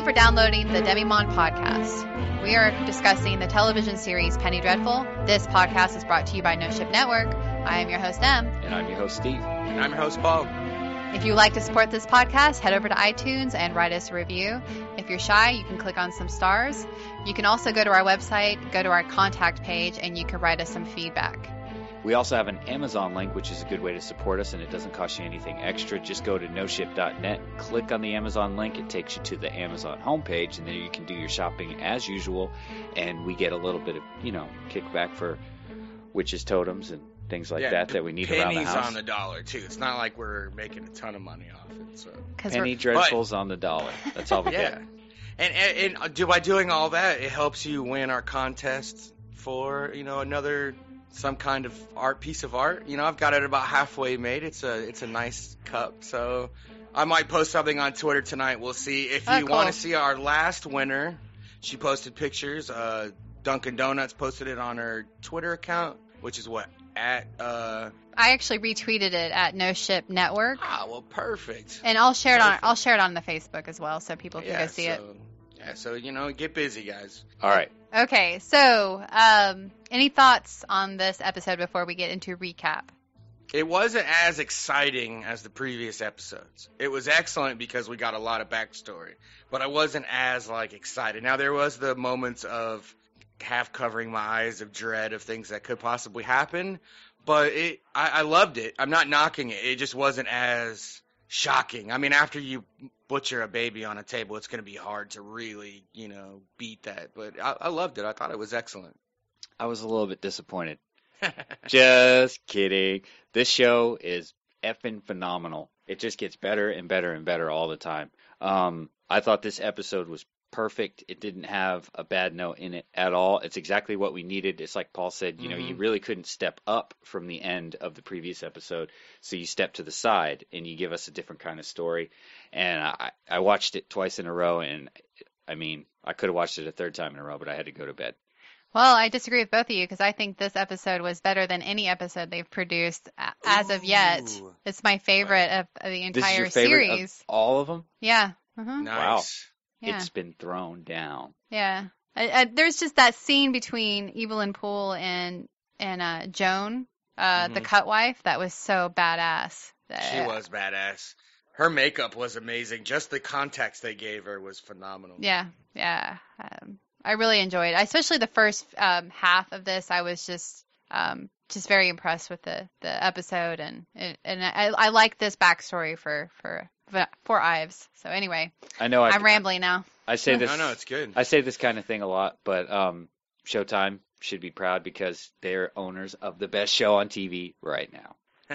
for downloading the Demi-Monde podcast. We are discussing the television series Penny Dreadful. This podcast is brought to you by No Ship Network. I am your host, Em. And I'm your host, Steve. And I'm your host, Paul. If you'd like to support this podcast, head over to iTunes and write us a review. If you're shy, you can click on some stars. You can also go to our website, go to our contact page, and you can write us some feedback. We also have an Amazon link, which is a good way to support us, and it doesn't cost you anything extra. Just go to noship.net, click on the Amazon link. It takes you to the Amazon homepage, and then you can do your shopping as usual, and we get a little bit of, kickback for witches' totems and things like that we need around the house. Pennies on the dollar, too. It's not like we're making a ton of money off it. So. Penny Dreadfuls on the dollar. That's all we get. And by doing all that, it helps you win our contest for, some kind of piece of art. I've got it about halfway made. It's a nice cup. So I might post something on Twitter tonight. We'll see. If you want to see our last winner, she posted pictures. Dunkin' Donuts posted it on her Twitter account, which is what? I actually retweeted it at No Ship Network. Ah, well, perfect. And I'll share it on the Facebook as well, so people can go see it. Yeah, so get busy, guys. All right. Okay, so any thoughts on this episode before we get into recap? It wasn't as exciting as the previous episodes. It was excellent because we got a lot of backstory, but I wasn't as excited. Now there was the moments of half covering my eyes of dread of things that could possibly happen, but I loved it. I'm not knocking it. It just wasn't as shocking. I mean, after you butcher a baby on a table, it's going to be hard to really, beat that. But I loved it. I thought it was excellent. I was a little bit disappointed. Just kidding. This show is effing phenomenal. It just gets better and better and better all the time. I thought this episode was perfect. It didn't have a bad note in it at all. It's exactly what we needed. It's like Paul said, you really couldn't step up from the end of the previous episode, so you step to the side and you give us a different kind of story. And I watched it twice in a row, and I mean, I could have watched it a third time in a row, but I had to go to bed. Well, I disagree with both of you because I think this episode was better than any episode they've produced as of yet. It's my favorite of the entire this is your favorite series. Of all of them? Yeah. Mm-hmm. Nice. Wow. Yeah. It's been thrown down. Yeah. There's just that scene between Evelyn Poole and Joan, the cut wife, that was so badass. She was badass. Her makeup was amazing. Just the context they gave her was phenomenal. Yeah. I really enjoyed it. Especially the first half of this. I was just very impressed with the episode, and I like this backstory for Ives. So anyway, I know I'm rambling now. I say this. No, it's good. I say this kind of thing a lot, but Showtime should be proud because they're owners of the best show on TV right now.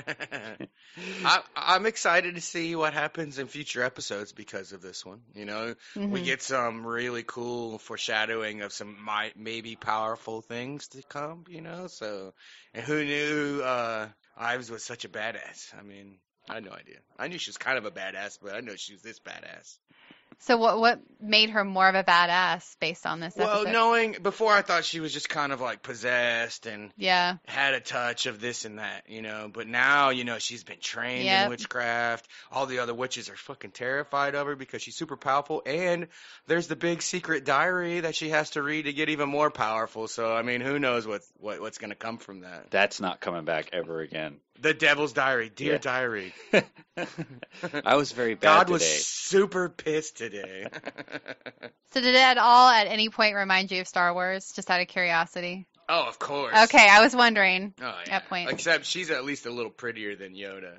I'm excited to see what happens in future episodes because of this one. We get some really cool foreshadowing of some maybe powerful things to come. So, and who knew Ives was such a badass? I mean, I had no idea. I knew she was kind of a badass, but I didn't know she was this badass. So what made her more of a badass based on this episode? Well, before I thought she was just kind of possessed and had a touch of this and that, But now, she's been trained in witchcraft. All the other witches are fucking terrified of her because she's super powerful. And there's the big secret diary that she has to read to get even more powerful. So, I mean, who knows what's going to come from that. That's not coming back ever again. The Devil's Diary. Dear Diary. I was very bad God today. was super pissed today. So did it at any point remind you of Star Wars, just out of curiosity? Oh, of course. Okay, I was wondering at point. Except she's at least a little prettier than Yoda.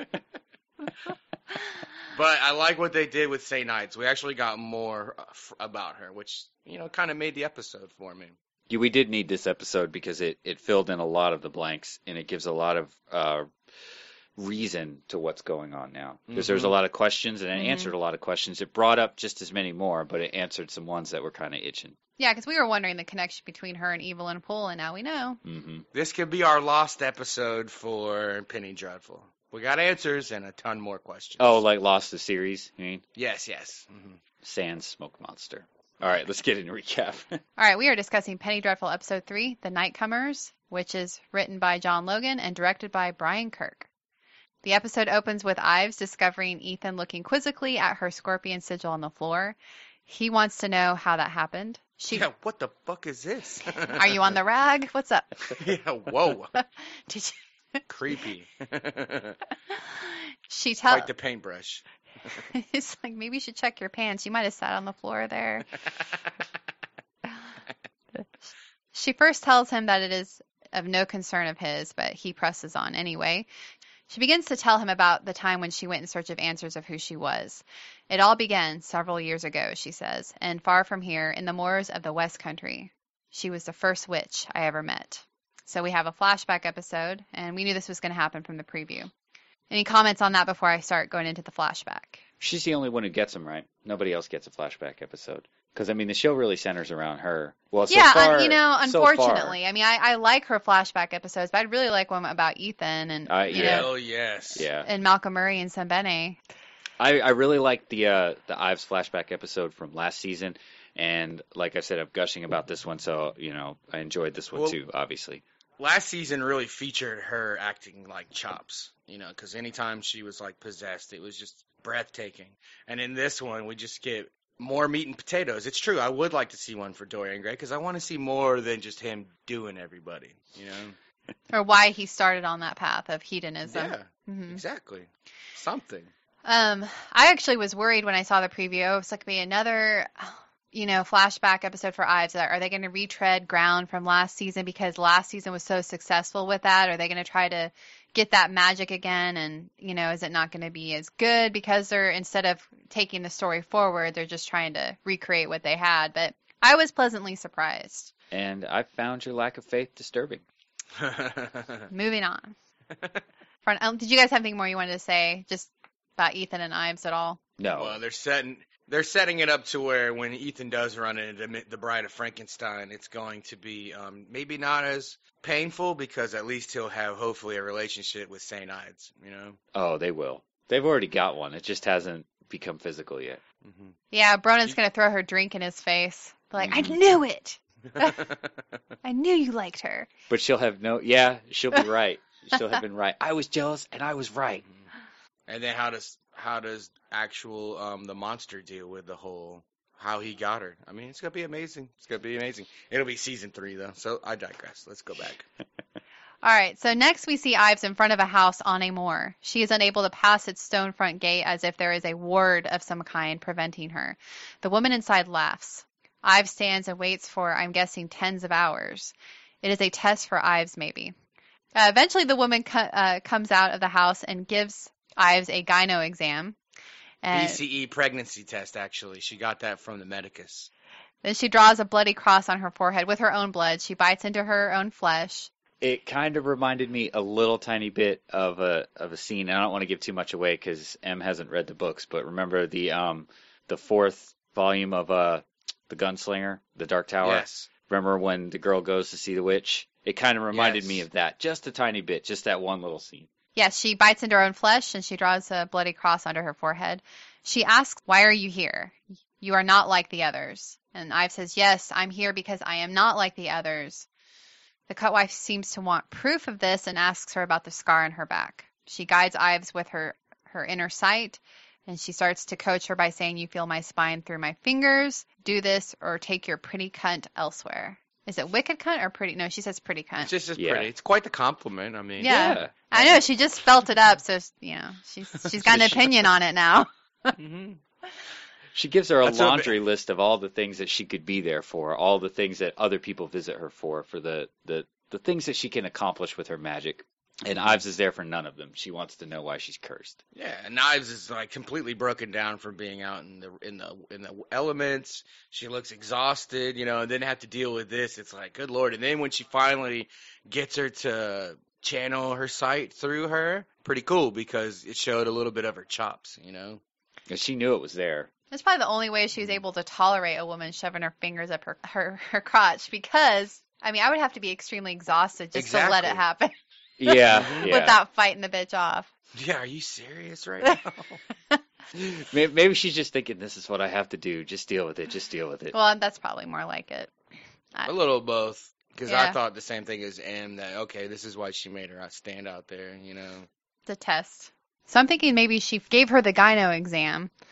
But I like what they did with St. Ides. We actually got more about her, which, kind of made the episode for me. Yeah, we did need this episode because it filled in a lot of the blanks, and it gives a lot of reason to what's going on now. Because there's a lot of questions, and it answered a lot of questions. It brought up just as many more, but it answered some ones that were kind of itching. Yeah, because we were wondering the connection between her and Evelyn Poole, and now we know. Mm-hmm. This could be our lost episode for Penny Dreadful. We got answers and a ton more questions. Oh, like Lost the series, you mean? Yes. Mm-hmm. Sans Smoke Monster. All right, let's get into recap. All right, we are discussing Penny Dreadful Episode 3, The Nightcomers, which is written by John Logan and directed by Brian Kirk. The episode opens with Ives discovering Ethan looking quizzically at her scorpion sigil on the floor. He wants to know how that happened. Yeah, what the fuck is this? Are you on the rag? What's up? Yeah, whoa. Did Creepy. she tell? Quite the paintbrush. It's like, maybe you should check your pants. You might have sat on the floor there. She first tells him that it is of no concern of his, but he presses on anyway. She begins to tell him about the time when she went in search of answers of who she was. It all began several years ago, she says, and far from here, in the moors of the West Country. She was the first witch I ever met. So we have a flashback episode, and we knew this was going to happen from the preview. Any comments on that before I start going into the flashback? She's the only one who gets them right. Nobody else gets a flashback episode. Because, I mean, the show really centers around her. Well, so yeah, far, unfortunately. I mean, I like her flashback episodes, but I'd really like one about Ethan and, yeah. Oh, yes. Yeah. and Malcolm Murray and Sembene. I really like the Ives flashback episode from last season. And like I said, I'm gushing about this one, so, I enjoyed this one too, obviously. Last season really featured her acting like chops, because anytime she was like possessed, it was just breathtaking. And in this one, we just get more meat and potatoes. It's true. I would like to see one for Dorian Gray because I want to see more than just him doing everybody, Or why he started on that path of hedonism. Yeah, exactly. Something. I actually was worried when I saw the preview. It was like be another, flashback episode for Ives. Are they going to retread ground from last season because last season was so successful with that? Are they going to try to get that magic again? And, is it not going to be as good because they're, instead of taking the story forward, they're just trying to recreate what they had? But I was pleasantly surprised. And I found your lack of faith disturbing. Moving on. Did you guys have anything more you wanted to say just about Ethan and Ives at all? No. Well, they're setting it up to where when Ethan does run into the Bride of Frankenstein, it's going to be maybe not as painful because at least he'll have hopefully a relationship with St. Ives, Oh, they will. They've already got one. It just hasn't become physical yet. Mm-hmm. Yeah, Bronen's going to throw her drink in his face. Like, I knew it. I knew you liked her. But she'll be right. She'll have been right. I was jealous and I was right. And then how does actual the monster deal with the whole how he got her? I mean, it's gonna be amazing. It'll be season 3 though. So I digress. Let's go back. All right. So next we see Ives in front of a house on a moor. She is unable to pass its stone front gate as if there is a ward of some kind preventing her. The woman inside laughs. Ives stands and waits for, I'm guessing, tens of hours. It is a test for Ives, maybe. Eventually, the woman comes out of the house and gives Ives a gyno exam. BCE pregnancy test, actually. She got that from the medicus. Then she draws a bloody cross on her forehead with her own blood. She bites into her own flesh. It kind of reminded me a little tiny bit of a scene. And I don't want to give too much away because Em hasn't read the books. But remember the 4th volume of The Gunslinger, The Dark Tower? Yes. Remember when the girl goes to see the witch? It kind of reminded me of that. Just a tiny bit. Just that one little scene. Yes, she bites into her own flesh and she draws a bloody cross under her forehead. She asks, why are you here? You are not like the others. And Ives says, yes, I'm here because I am not like the others. The cutwife seems to want proof of this and asks her about the scar on her back. She guides Ives with her inner sight, and she starts to coach her by saying, you feel my spine through my fingers. Do this or take your pretty cunt elsewhere. Is it wicked cunt or pretty? No, she says pretty cunt. It's just pretty. It's quite the compliment. I mean, yeah. I know. She just felt it up, so she's got an opinion on it now. Mm-hmm. She gives her a laundry list of all the things that she could be there for, all the things that other people visit her for the things that she can accomplish with her magic. And Ives is there for none of them. She wants to know why she's cursed. Yeah, and Ives is like completely broken down from being out in the elements. She looks exhausted, and then have to deal with this. It's like, good Lord. And then when she finally gets her to channel her sight through her, pretty cool because it showed a little bit of her chops, And she knew it was there. That's probably the only way she was able to tolerate a woman shoving her fingers up her crotch because, I mean, I would have to be extremely exhausted just to let it happen. Yeah. Without fighting the bitch off. Yeah, are you serious right now? Maybe she's just thinking, this is what I have to do. Just deal with it. Well, that's probably more like it. A little of both. Because I thought the same thing as Em, that, okay, this is why she made her stand out there, The test. So I'm thinking maybe she gave her the gyno exam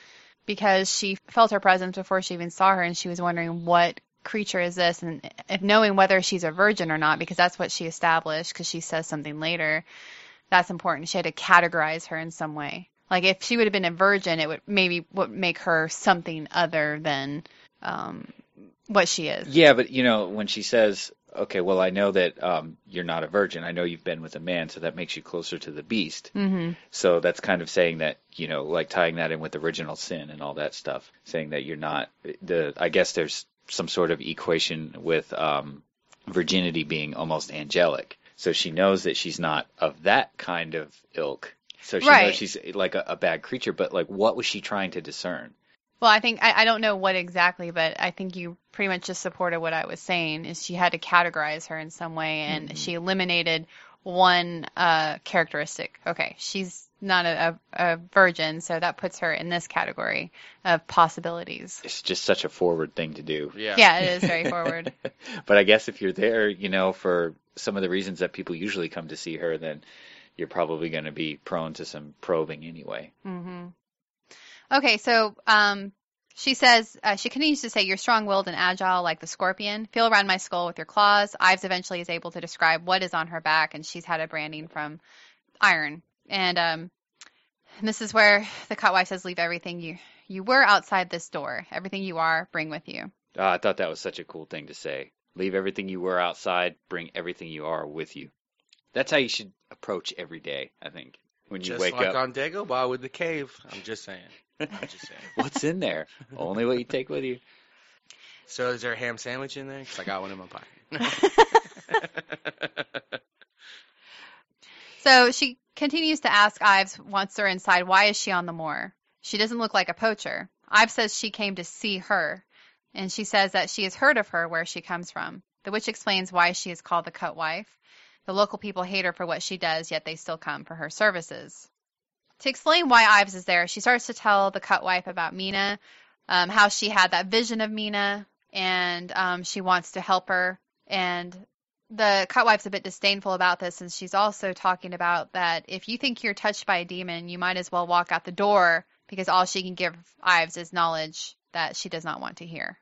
because she felt her presence before she even saw her, and she was wondering what creature is this, and if knowing whether she's a virgin or not, because that's what she established, because she says something later. That's important. She had to categorize her in some way. Like if she would have been a virgin, it would make her something other than what she is. Yeah, but when she says, "Okay, well, I know that you're not a virgin. I know you've been with a man, so that makes you closer to the beast." Mm-hmm. So that's kind of saying that, like tying that in with original sin and all that stuff, saying that you're not I guess there's some sort of equation with virginity being almost angelic. So she knows that she's not of that kind of ilk. So she knows she's like a bad creature, but like what was she trying to discern? Well, I think I don't know what exactly, but I think you pretty much just supported what I was saying. Is she had to categorize her in some way, and she eliminated one characteristic. Okay, she's not a virgin, so that puts her in this category of possibilities. It's just such a forward thing to do. Yeah, it is very forward. But I guess if you're there, for some of the reasons that people usually come to see her, then you're probably going to be prone to some probing anyway. Mm-hmm. Okay, so she says, she continues to say, "You're strong-willed and agile like the scorpion. Feel around my skull with your claws." Ives eventually is able to describe what is on her back, and she's had a branding from iron. And this is where the Cutwife says, "Leave everything you were outside this door. Everything you are, bring with you." I thought that was such a cool thing to say. Leave everything you were outside, bring everything you are with you. That's how you should approach every day, I think, when you wake up. Just like on Dagobah with the cave. I'm just saying. What's in there? Only what you take with you. So is there a ham sandwich in there? Because I got one in my pocket. So she continues to ask Ives once they're inside, why is she on the moor? She doesn't look like a poacher. Ives says she came to see her, and she says that she has heard of her where she comes from. The witch explains why she is called the Cutwife. The local people hate her for what she does, yet they still come for her services. To explain why Ives is there, she starts to tell the Cutwife about Mina, how she had that vision of Mina, and she wants to help her. And the Cutwife's a bit disdainful about this, and she's also talking about that if you think you're touched by a demon, you might as well walk out the door, because all she can give Ives is knowledge that she does not want to hear.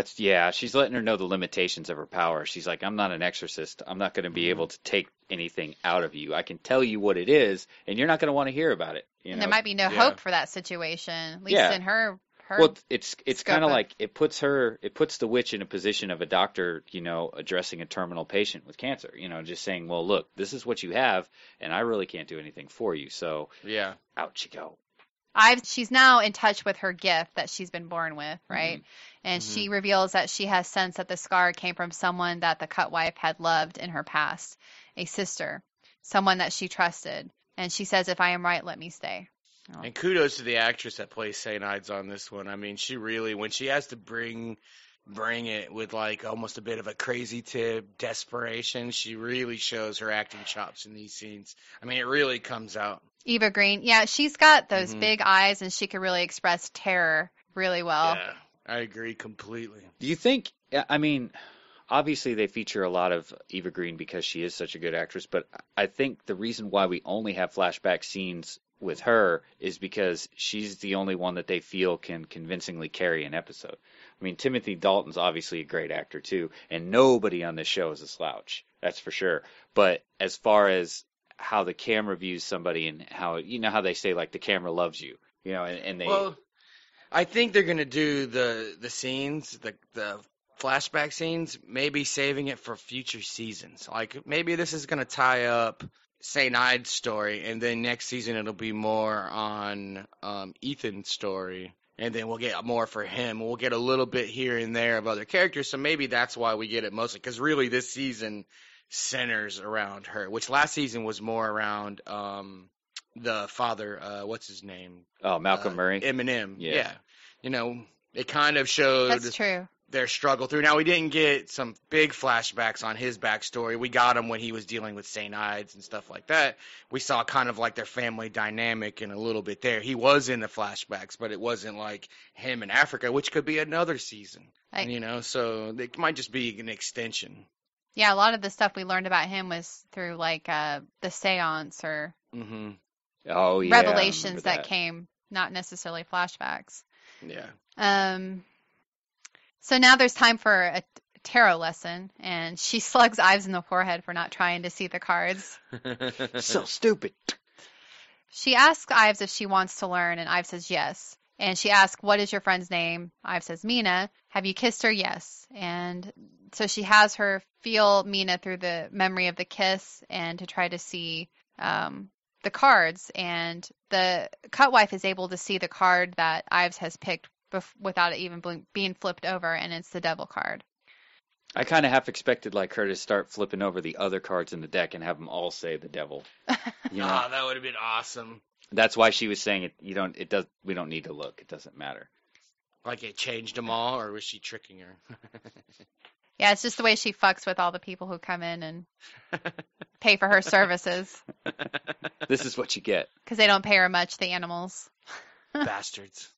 She's letting her know the limitations of her power. She's like, I'm not an exorcist. I'm not going to be able to take anything out of you. I can tell you what it is, and you're not going to want to hear about it. And there might be no hope for that situation, at least in her. Well, it's kind of like it puts the witch in a position of a doctor, addressing a terminal patient with cancer. Just saying, well, look, this is what you have, and I really can't do anything for you. So out you go. She's now in touch with her gift that she's been born with, right? Mm-hmm. And she reveals that she has sense that the scar came from someone that the Cutwife had loved in her past, a sister, someone that she trusted. And she says, if I am right, let me stay. Oh. And kudos to the actress that plays St. Ides on this one. I mean, she really, when she has to bring it with like almost a bit of a crazy tip, desperation, she really shows her acting chops in these scenes. I mean, it really comes out. Eva Green, yeah, she's got those big eyes, and she can really express terror really well. Yeah, I agree completely. Do you think, I mean, obviously they feature a lot of Eva Green because she is such a good actress, but I think the reason why we only have flashback scenes with her is because she's the only one that they feel can convincingly carry an episode. I mean, Timothy Dalton's obviously a great actor too, and nobody on this show is a slouch, that's for sure. But as far as how the camera views somebody and how, how they say, like, the camera loves you, and they... Well, I think they're going to do the scenes, the flashback scenes, maybe saving it for future seasons. Like, maybe this is going to tie up St. Ides' story, and then next season it'll be more on Ethan's story, and then we'll get more for him. We'll get a little bit here and there of other characters, so maybe that's why we get it mostly, because really this season centers around her, which last season was more around the father, what's his name? Oh, Malcolm Murray? Eminem, yeah. It kind of showed... That's true. Their struggle through. Now, we didn't get some big flashbacks on his backstory. We got him when he was dealing with St. Ides and stuff like that. We saw kind of like their family dynamic and a little bit there. He was in the flashbacks, but it wasn't like him in Africa, which could be another season. So it might just be an extension. Yeah, a lot of the stuff we learned about him was through like the seance or revelations that came, not necessarily flashbacks. Yeah. So now there's time for a tarot lesson, and she slugs Ives in the forehead for not trying to see the cards. So stupid. She asks Ives if she wants to learn, and Ives says yes. And she asks, what is your friend's name? Ives says, Mina. Have you kissed her? Yes. And so she has her feel Mina through the memory of the kiss and to try to see the cards. And the Cutwife is able to see the card that Ives has picked without it even being flipped over, and it's the devil card. I kind of half expected like her to start flipping over the other cards in the deck and have them all say the devil. You know, Oh, that would have been awesome. that's why she was saying it. We don't need to look. It doesn't matter. Like it changed them all, or was she tricking her? Yeah, it's just the way she fucks with all the people who come in and pay for her services, This is what you get. because they don't pay her much, the animals. Bastards.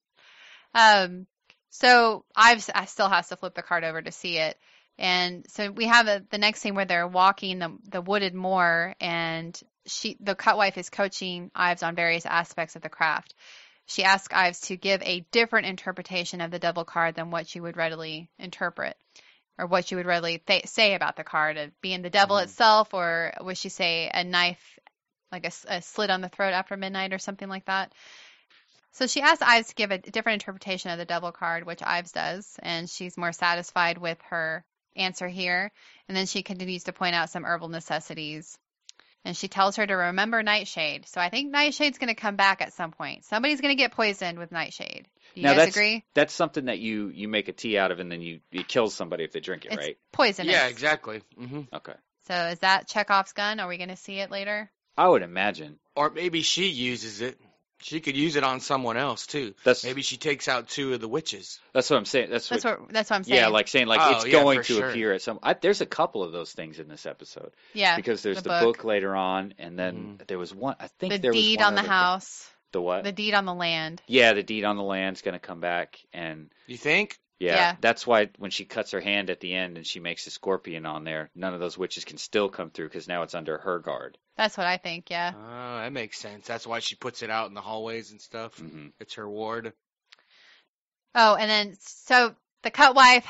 So I still has to flip the card over to see it. And so we have the next scene where they're walking the wooded moor, and the Cutwife is coaching Ives on various aspects of the craft. She asks Ives to give a different interpretation of the devil card than what you would readily interpret, or what you would readily say about the card, of being the devil itself, or would she say a knife, like a slit on the throat after midnight or something like that. So she asks Ives to give a different interpretation of the devil card, which Ives does, and she's more satisfied with her answer here. And then she continues to point out some herbal necessities. And she tells her to remember Nightshade. So I think Nightshade's going to come back at some point. Somebody's going to get poisoned with Nightshade. Do you guys agree? That's something that you make a tea out of, and then it kills somebody if they drink it, It's right? poisonous. Yeah, exactly. Hmm. Okay. So is that Chekhov's gun? Are we going to see it later? I would imagine. Or maybe she uses it. She could use it on someone else too. Maybe she takes out 2 of the witches. That's what I'm saying. That's what I'm saying. Yeah, like saying like Oh, it's yeah, going for to sure. appear at some. There's a couple of those things in this episode. Yeah, Because there's the book later on, and then there was one. I think the there was deed one on the other house. The what? The deed on the land. Yeah, the deed on the land's going to come back, and You think? Yeah. that's why when she cuts her hand at the end and she makes a scorpion on there, none of those witches can still come through because now it's under her guard. That's what I think, yeah. Oh, that makes sense. That's why she puts it out in the hallways and stuff. Mm-hmm. It's her ward. Oh, and then so the Cutwife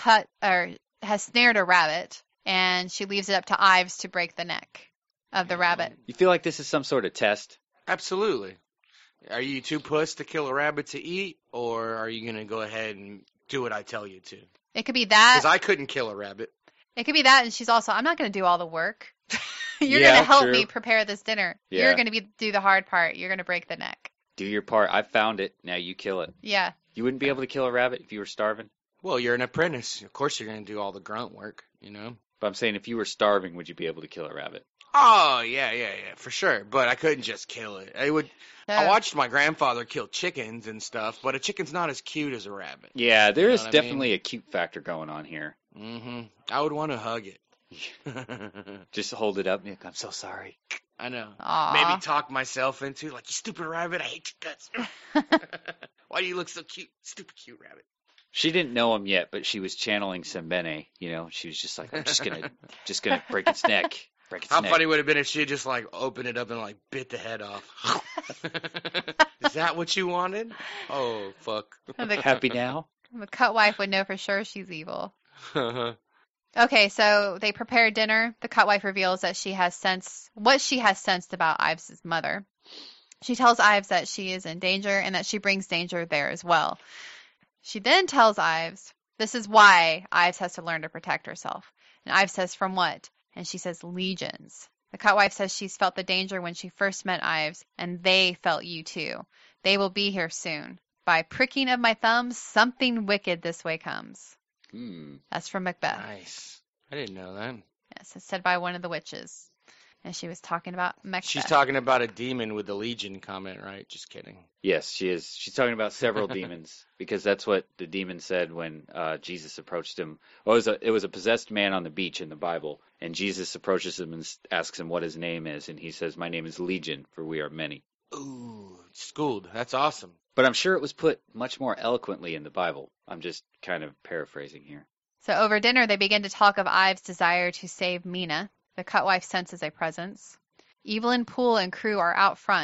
has snared a rabbit, and she leaves it up to Ives to break the neck of the rabbit. You feel like this is some sort of test? Absolutely. Are you too puss to kill a rabbit to eat, or are you going to go ahead and do what I tell you to? It could be that. Because I couldn't kill a rabbit. It could be that, and she's also, I'm not going to do all the work. You're Yeah, going to help true. me prepare this dinner. Yeah. You're going to do the hard part. You're going to break the neck. Do your part. I found it. Now you kill it. Yeah. You wouldn't be able to kill a rabbit if you were starving? Well, you're an apprentice. Of course you're going to do all the grunt work, you know? But I'm saying if you were starving, would you be able to kill a rabbit? Oh, yeah, for sure. But I couldn't just kill it. I So, watched my grandfather kill chickens and stuff, but a chicken's not as cute as a rabbit. Yeah, there You is know what I definitely a cute factor going on here. Mm-hmm. I would want to hug it. Just hold it up and be like, I'm so sorry. I know. aw. Maybe talk myself into like, you stupid rabbit, I hate your guts. Why do you look so cute? Stupid cute rabbit. She didn't know him yet, but she was channeling Sembene. You know, she was just like, I'm just gonna break its neck. Break its How neck. funny would it have been if she had just like opened it up and like bit the head off? Is that what you wanted? Oh, fuck. The, Happy now? the Cutwife would know for sure she's evil. Okay, so they prepare dinner. The Cutwife reveals that she has sensed about Ives' mother. She tells Ives that she is in danger and that she brings danger there as well. She then tells Ives this is why Ives has to learn to protect herself. And Ives says, from what? And she says, legions. The Cutwife says she's felt the danger when she first met Ives, and they felt you too. They will be here soon. By pricking of my thumbs, something wicked this way comes. That's from Macbeth. Nice. I didn't know that. Yes, it's said by one of the witches. And she was talking about Macbeth. She's talking about a demon with the Legion comment, right? Just kidding. Yes, she is. She's talking about several demons because that's what the demon said when Jesus approached him. Well, it was a possessed man on the beach in the Bible, and Jesus approaches him and asks him what his name is, and he says, "My name is Legion, for we are many." Ooh, schooled. That's awesome. But I'm sure it was put much more eloquently in the Bible. I'm just kind of paraphrasing here. So over dinner, they begin to talk of Ives' desire to save Mina. The Cutwife senses a presence. Evelyn Poole and crew are out front.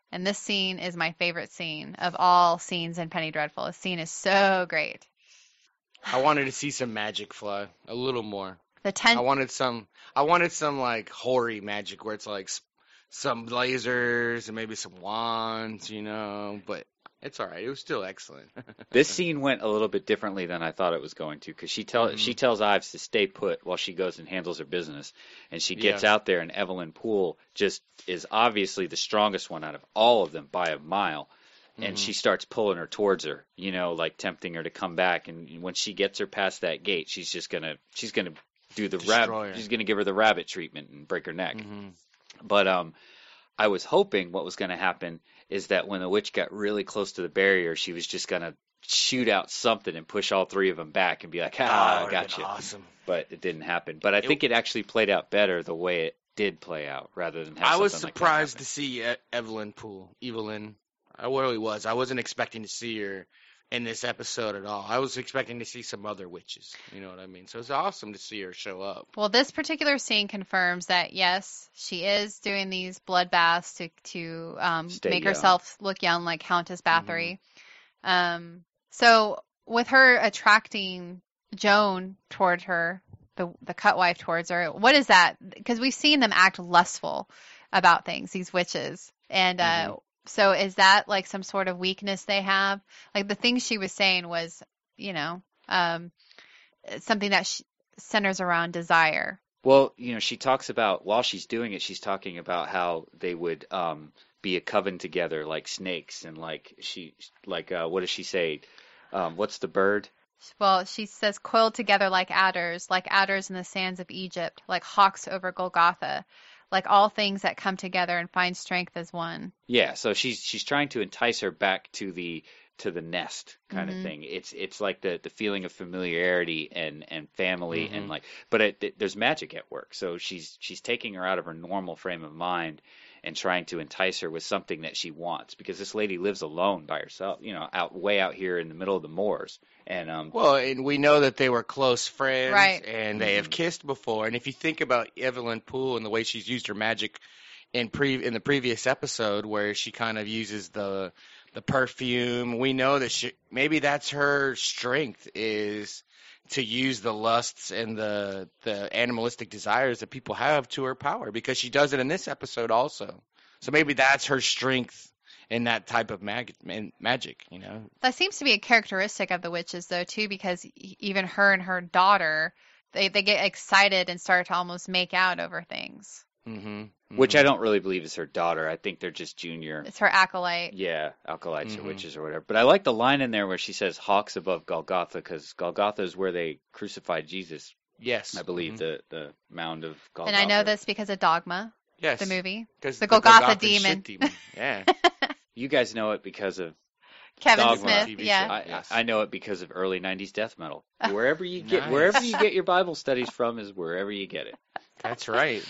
And this scene is my favorite scene of all scenes in Penny Dreadful. This scene is so great. I wanted to see some magic fly a little more. The ten. I wanted some like hoary magic where it's like some lasers and maybe some wands, but it's all right. It was still excellent. This scene went a little bit differently than I thought it was going to, because she tells Ives to stay put while she goes and handles her business, and she gets out there, and Evelyn Poole just is obviously the strongest one out of all of them by a mile, and she starts pulling her towards her, like tempting her to come back, and when she gets her past that gate, she's gonna do the rabbit. She's gonna give her the rabbit treatment and break her neck. But I was hoping what was going to happen is that when the witch got really close to the barrier, she was just going to shoot out something and push all three of them back and be like, I got you. Awesome. But it didn't happen. But I think it actually played out better the way it did play out, rather than have I was something surprised like that to see Evelyn Poole. Evelyn. I really was. I wasn't expecting to see her in this episode at all. I was expecting to see some other witches. You know what I mean? So it's awesome to see her show up. Well, this particular scene confirms that, yes, she is doing these bloodbaths to make herself look young like Countess Bathory. So with her attracting Joan toward her, the cutwife towards her, what is that? Because we've seen them act lustful about things, these witches. And so is that like some sort of weakness they have? Like the thing she was saying was, something that centers around desire. Well, she talks about, while she's doing it, she's talking about how they would be a coven together like snakes, and what does she say? What's the bird? Well, she says coiled together like adders in the sands of Egypt, like hawks over Golgotha. Like all things that come together and find strength as one. Yeah, so she's trying to entice her back to the nest kind of thing. It's like the feeling of familiarity and family and but there's magic at work. So she's taking her out of her normal frame of mind and trying to entice her with something that she wants, because this lady lives alone by herself, way out here in the middle of the moors. And and we know that they were close friends, right? And they have kissed before. And if you think about Evelyn Poole and the way she's used her magic in the previous episode, where she kind of uses the perfume, we know that maybe that's her strength, is to use the lusts and the animalistic desires that people have to her power, because she does it in this episode also. So maybe that's her strength in that type of magic. That seems to be a characteristic of the witches, though, too, because even her and her daughter, they get excited and start to almost make out over things. Which I don't really believe is her daughter. I think they're just junior. It's her acolyte. Yeah, acolytes or witches or whatever. But I like the line in there where she says hawks above Golgotha, because Golgotha is where they crucified Jesus. Yes. I believe the mound of Golgotha. And I know this because of Dogma. Yes. The movie. Because the Golgotha demon. Yeah. You guys know it because of Kevin Dogma. Smith. Yeah. I know it because of early 90s death metal. Wherever you get your Bible studies from is wherever you get it. That's right.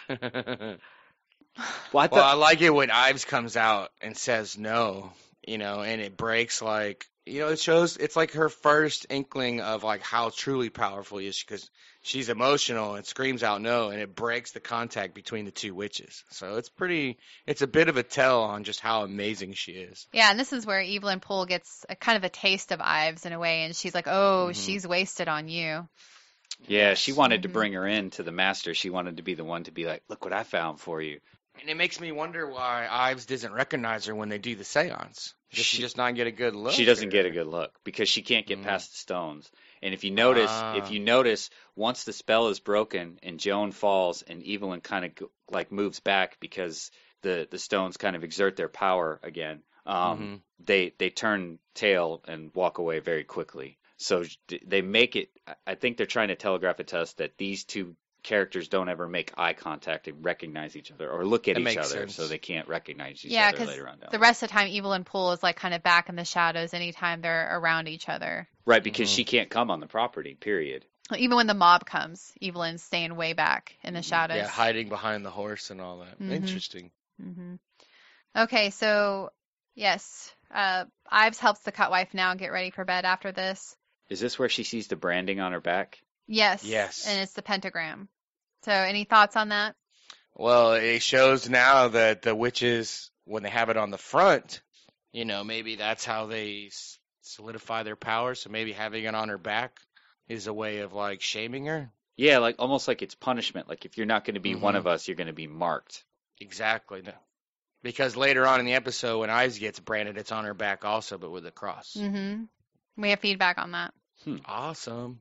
I like it when Ives comes out and says no, and it breaks it shows, it's like her first inkling of like how truly powerful he is, because she's emotional and screams out no, and it breaks the contact between the two witches. So it's a bit of a tell on just how amazing she is. Yeah, and this is where Evelyn Poole gets a kind of a taste of Ives in a way, and she's like, oh, she's wasted on you. Yeah, she wanted to bring her in to the master. She wanted to be the one to be like, look what I found for you. And it makes me wonder why Ives doesn't recognize her when they do the seance. Does she just not get a good look? She doesn't get a good look because she can't get past the stones. And if you notice, once the spell is broken and Joan falls and Evelyn kind of moves back because the stones kind of exert their power again, they turn tail and walk away very quickly. So they make it. I think they're trying to telegraph it to us that these two characters don't ever make eye contact and recognize each other or look at each other, sense. So they can't recognize each other later on. The rest of the time, Evelyn Poole is kind of back in the shadows anytime they're around each other. Right, because she can't come on the property, period. Even when the mob comes, Evelyn's staying way back in the shadows. Yeah, hiding behind the horse and all that. Interesting. Okay, so, yes, Ives helps the cutwife now get ready for bed after this. Is this where she sees the branding on her back? Yes. And it's the pentagram. So any thoughts on that? Well, it shows now that the witches, when they have it on the front, maybe that's how they solidify their power. So maybe having it on her back is a way of like shaming her. Yeah, like almost like it's punishment. Like if you're not going to be one Mhm. of us, you're going to be marked. Exactly. No. Because later on in the episode, when Ives gets branded, it's on her back also, but with a cross. Mm-hmm. We have feedback on that. Awesome.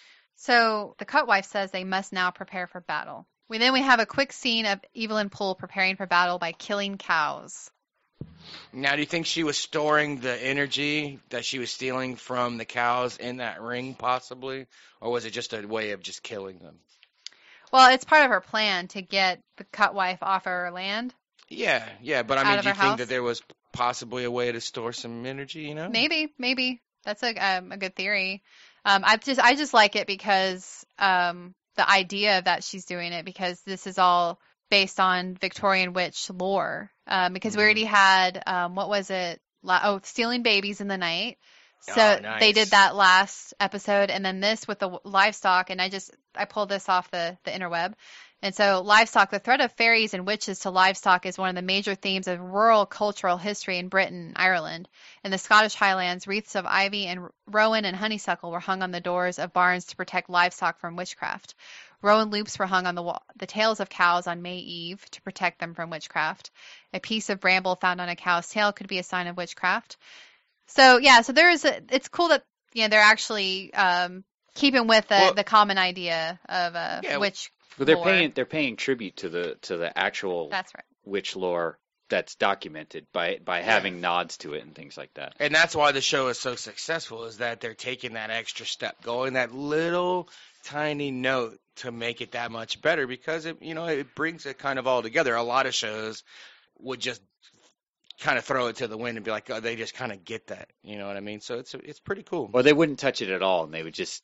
So the Cutwife says they must now prepare for battle. Then we have a quick scene of Evelyn Poole preparing for battle by killing cows. Now, do you think she was storing the energy that she was stealing from the cows in that ring, possibly? Or was it just a way of just killing them? Well, it's part of her plan to get the Cutwife off of her land. Yeah, but I Out mean, of do you her think house? that there was possibly a way to store some energy, Maybe. That's a good theory. I just like it because the idea that she's doing it, because this is all based on Victorian witch lore. Because we already had what was it? Stealing babies in the night. So nice. they did that last episode, and then this with the livestock. And I pulled this off the interweb. And so livestock, the threat of fairies and witches to livestock is one of the major themes of rural cultural history in Britain and Ireland. In the Scottish Highlands, wreaths of ivy and rowan and honeysuckle were hung on the doors of barns to protect livestock from witchcraft. Rowan loops were hung on the tails of cows on May Eve to protect them from witchcraft. A piece of bramble found on a cow's tail could be a sign of witchcraft. So it's cool that they're actually keeping with the common idea of witch. Well, they're paying tribute to the actual That's right. witch lore that's documented by having nods to it and things like that. And that's why the show is so successful, is that they're taking that extra step, going that little tiny note to make it that much better, because it brings it kind of all together. A lot of shows would just kind of throw it to the wind and be like, oh, they just kind of get that, you know what I mean? So it's pretty cool. Or they wouldn't touch it at all, and they would just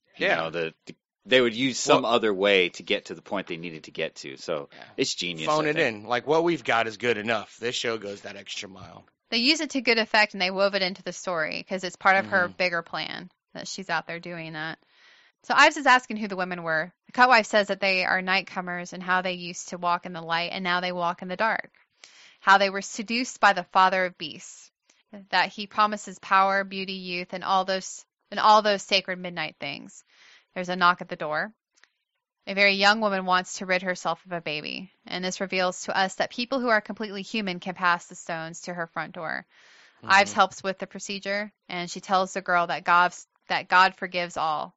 they would use some other way to get to the point they needed to get to. So it's genius. Phone it in. Like, what we've got is good enough. This show goes that extra mile. They use it to good effect, and they wove it into the story because it's part of her bigger plan that she's out there doing that. So Ives is asking who the women were. The Cutwife says that they are nightcomers and how they used to walk in the light and now they walk in the dark. How they were seduced by the father of beasts. That he promises power, beauty, youth, and all those sacred midnight things. There's a knock at the door. A very young woman wants to rid herself of a baby, and this reveals to us that people who are completely human can pass the stones to her front door. Ives helps with the procedure, and she tells the girl that God forgives all.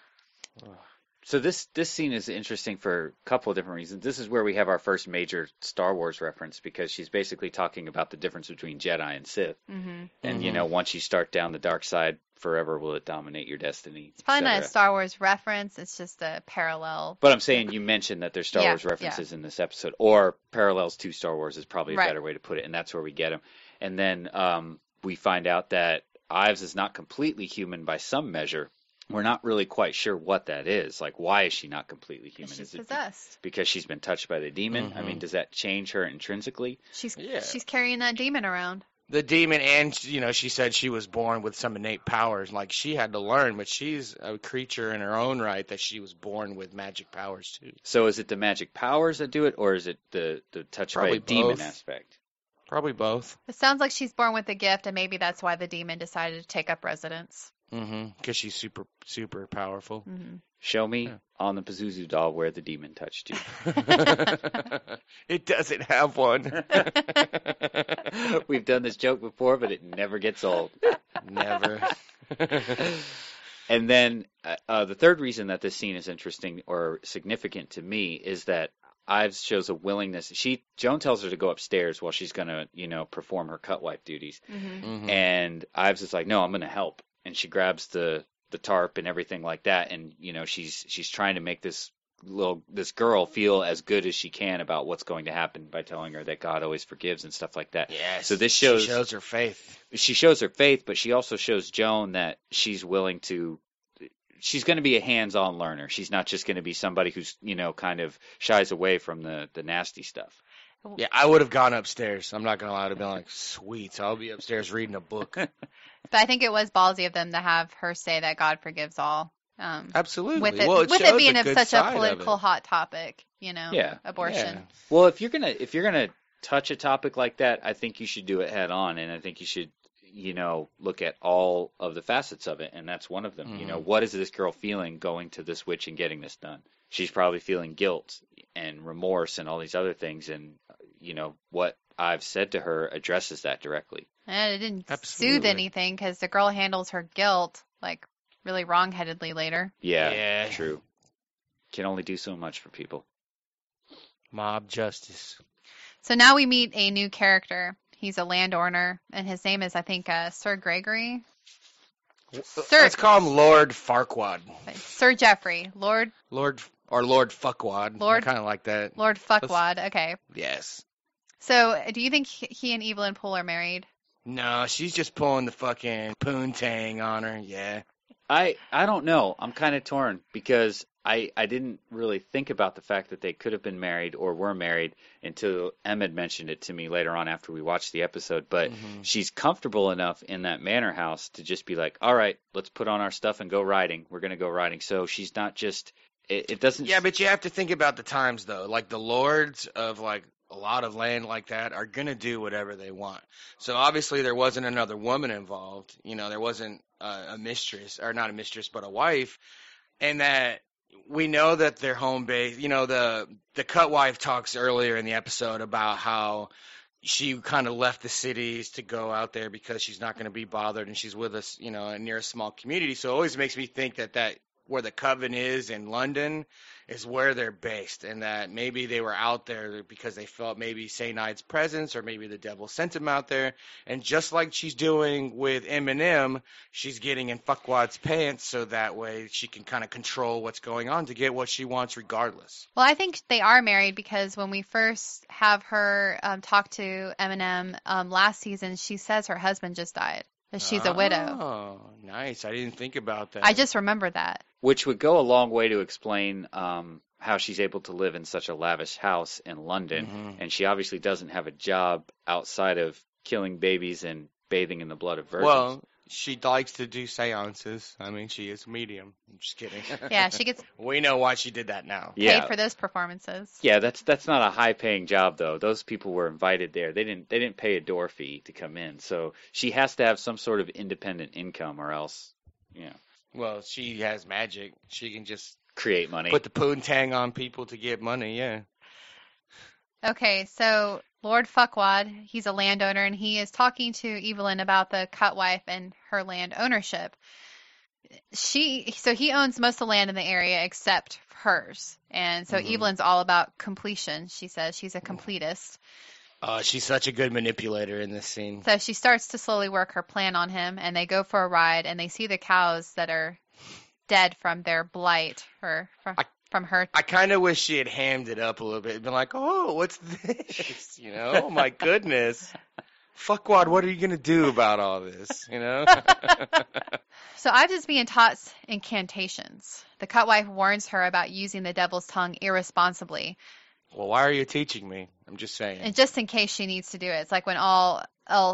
So this scene is interesting for a couple of different reasons. This is where we have our first major Star Wars reference, because she's basically talking about the difference between Jedi and Sith. Mm-hmm. And once you start down the dark side, forever will it dominate your destiny. It's probably not a Star Wars reference. It's just a parallel. But I'm saying you mentioned that there's Star Wars references in this episode, or parallels to Star Wars is probably a better way to put it, and that's where we get them. And then we find out that Ives is not completely human by some measure. We're not really quite sure what that is. Like, why is she not completely human? She's is it possessed. because she's been touched by the demon? I mean, does that change her intrinsically? She's carrying that demon around. The demon, and she said she was born with some innate powers, like she had to learn, but she's a creature in her own right, that she was born with magic powers too. So is it the magic powers that do it, or is it the touch by a demon aspect? Probably both. It sounds like she's born with a gift, and maybe that's why the demon decided to take up residence. Because she's super, super powerful. Mm-hmm. Show me on the Pazuzu doll where the demon touched you. It doesn't have one. We've done this joke before, but it never gets old. Never. And then the third reason that this scene is interesting or significant to me is that Ives shows a willingness. Joan tells her to go upstairs while she's going to, perform her Cutwife duties. Mm-hmm. And Ives is like, no, I'm going to help. And she grabs the tarp and everything like that. And, she's trying to make this girl feel as good as she can about what's going to happen by telling her that God always forgives and stuff like that. Yes. So this she shows her faith. She shows her faith, but she also shows Joan that she's willing to. She's going to be a hands-on learner. She's not just going to be somebody who's, kind of shies away from the nasty stuff. Yeah, I would have gone upstairs. I'm not going to lie. I'd have been like, sweet, I'll be upstairs reading a book. But I think it was ballsy of them to have her say that God forgives all. Absolutely. With it, well, with it being such a political hot topic. Yeah. abortion. Yeah. Well, if you're gonna touch a topic like that, I think you should do it head on, and I think you should, look at all of the facets of it, and that's one of them. Mhm. What is this girl feeling going to this witch and getting this done? She's probably feeling guilt and remorse and all these other things, and what I've said to her addresses that directly. And it didn't soothe Absolutely. anything because the girl handles her guilt like really wrongheadedly later. Yeah, Yeah. true. Can only do so much for people. Mob justice. So now we meet a new character. He's a landowner, and his name is, I think, Sir Gregory. Sir, Let's call him Lord Farquaad. Sir Geoffrey, Lord Lord Fuckwad. Lord- I kind of like that. Lord Fuckwad. Okay. Yes. So, do you think he and Evelyn Poole are married? No, she's just pulling the fucking poontang on her. Yeah. I don't know. I'm kind of torn because I didn't really think about the fact that they could have been married or were married until Emmett mentioned it to me later on after we watched the episode. But she's comfortable enough in that manor house to just be like, all right, let's put on our stuff and go riding. We're going to go riding. So she's not just, it doesn't. Yeah, but you have to think about the times, though. Like, the lords of, like, a lot of land like that are going to do whatever they want. So, obviously, there wasn't another woman involved. There wasn't a mistress, or not a mistress, but a wife. And that we know that they're home base. The cut wife talks earlier in the episode about how she kind of left the cities to go out there because she's not going to be bothered, and she's with us, near a small community. So it always makes me think that where the coven is in London is where they're based, and that maybe they were out there because they felt maybe Saynite's presence, or maybe the devil sent him out there. And just like she's doing with Eminem, she's getting in Fuckwad's pants so that way she can kind of control what's going on to get what she wants regardless. Well, I think they are married because when we first have her talk to Eminem last season, she says her husband just died. That she's a widow. Oh, nice. I didn't think about that. I just remember that. Which would go a long way to explain how she's able to live in such a lavish house in London. Mhm. And she obviously doesn't have a job outside of killing babies and bathing in the blood of virgins. Well, she likes to do seances. I mean, she is a medium. I'm just kidding. Yeah, she gets We know why she did that now. paid yeah. for those performances. Yeah, that's not a high paying job though. Those people were invited there. They didn't pay a door fee to come in. So she has to have some sort of independent income or else, Well, she has magic. She can just create money. put the poontang on people to get money, yeah. Okay, so Lord Fuckwad, he's a landowner, and he is talking to Evelyn about the cut wife and her land ownership. So he owns most of the land in the area except hers. And so Evelyn's all about completion. She says she's a completist. She's such a good manipulator in this scene. So she starts to slowly work her plan on him, and they go for a ride, and they see the cows that are dead from their blight, or from her. I kind of wish she had hammed it up a little bit and been like, oh, what's this? Oh, my goodness. Fuckwad, what are you going to do about all this? So I'm just being taught incantations. The cut wife warns her about using the devil's tongue irresponsibly. Well, why are you teaching me? I'm just saying. And just in case she needs to do it. It's like when all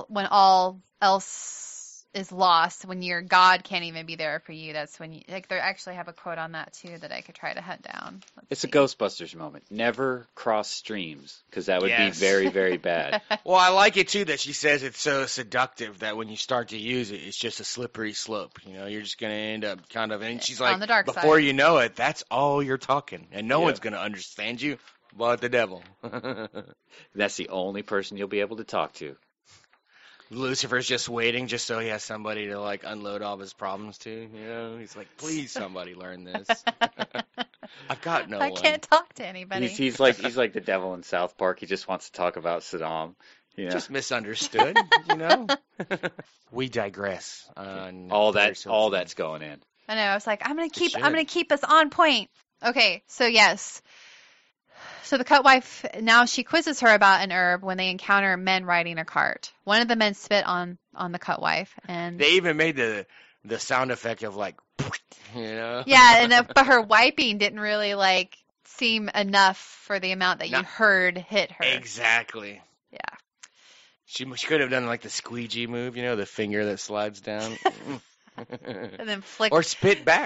else is lost, when your God can't even be there for you, that's when they actually have a quote on that too that I could try to hunt down. It's a Ghostbusters moment. Never cross streams, because that would be Yes. very, very bad. Well, I like it too that she says it's so seductive that when you start to use it, it's just a slippery slope. You're just going to end up kind of, and she's like, on the dark before side. you know it, that's all you're talking. And no Yeah. one's going to understand you but the devil. That's the only person you'll be able to talk to. Lucifer's just waiting just so he has somebody to like unload all of his problems to. He's like, please somebody learn this. I've got no I one. can't talk to anybody. He's like the devil in South Park. He just wants to talk about Saddam. Just misunderstood, We digress. On all Paris that all Hilton. that's going in. I know. I was like, I'm should. gonna keep us on point. Okay, so yes. So the cut wife, now she quizzes her about an herb when they encounter men riding a cart. One of the men spit on the cut wife, and They even made the sound effect of like, yeah, but her wiping didn't really seem enough for the amount that you heard hit her. Exactly. Yeah. She could have done like the squeegee move, the finger that slides down. And then flick. Or spit back.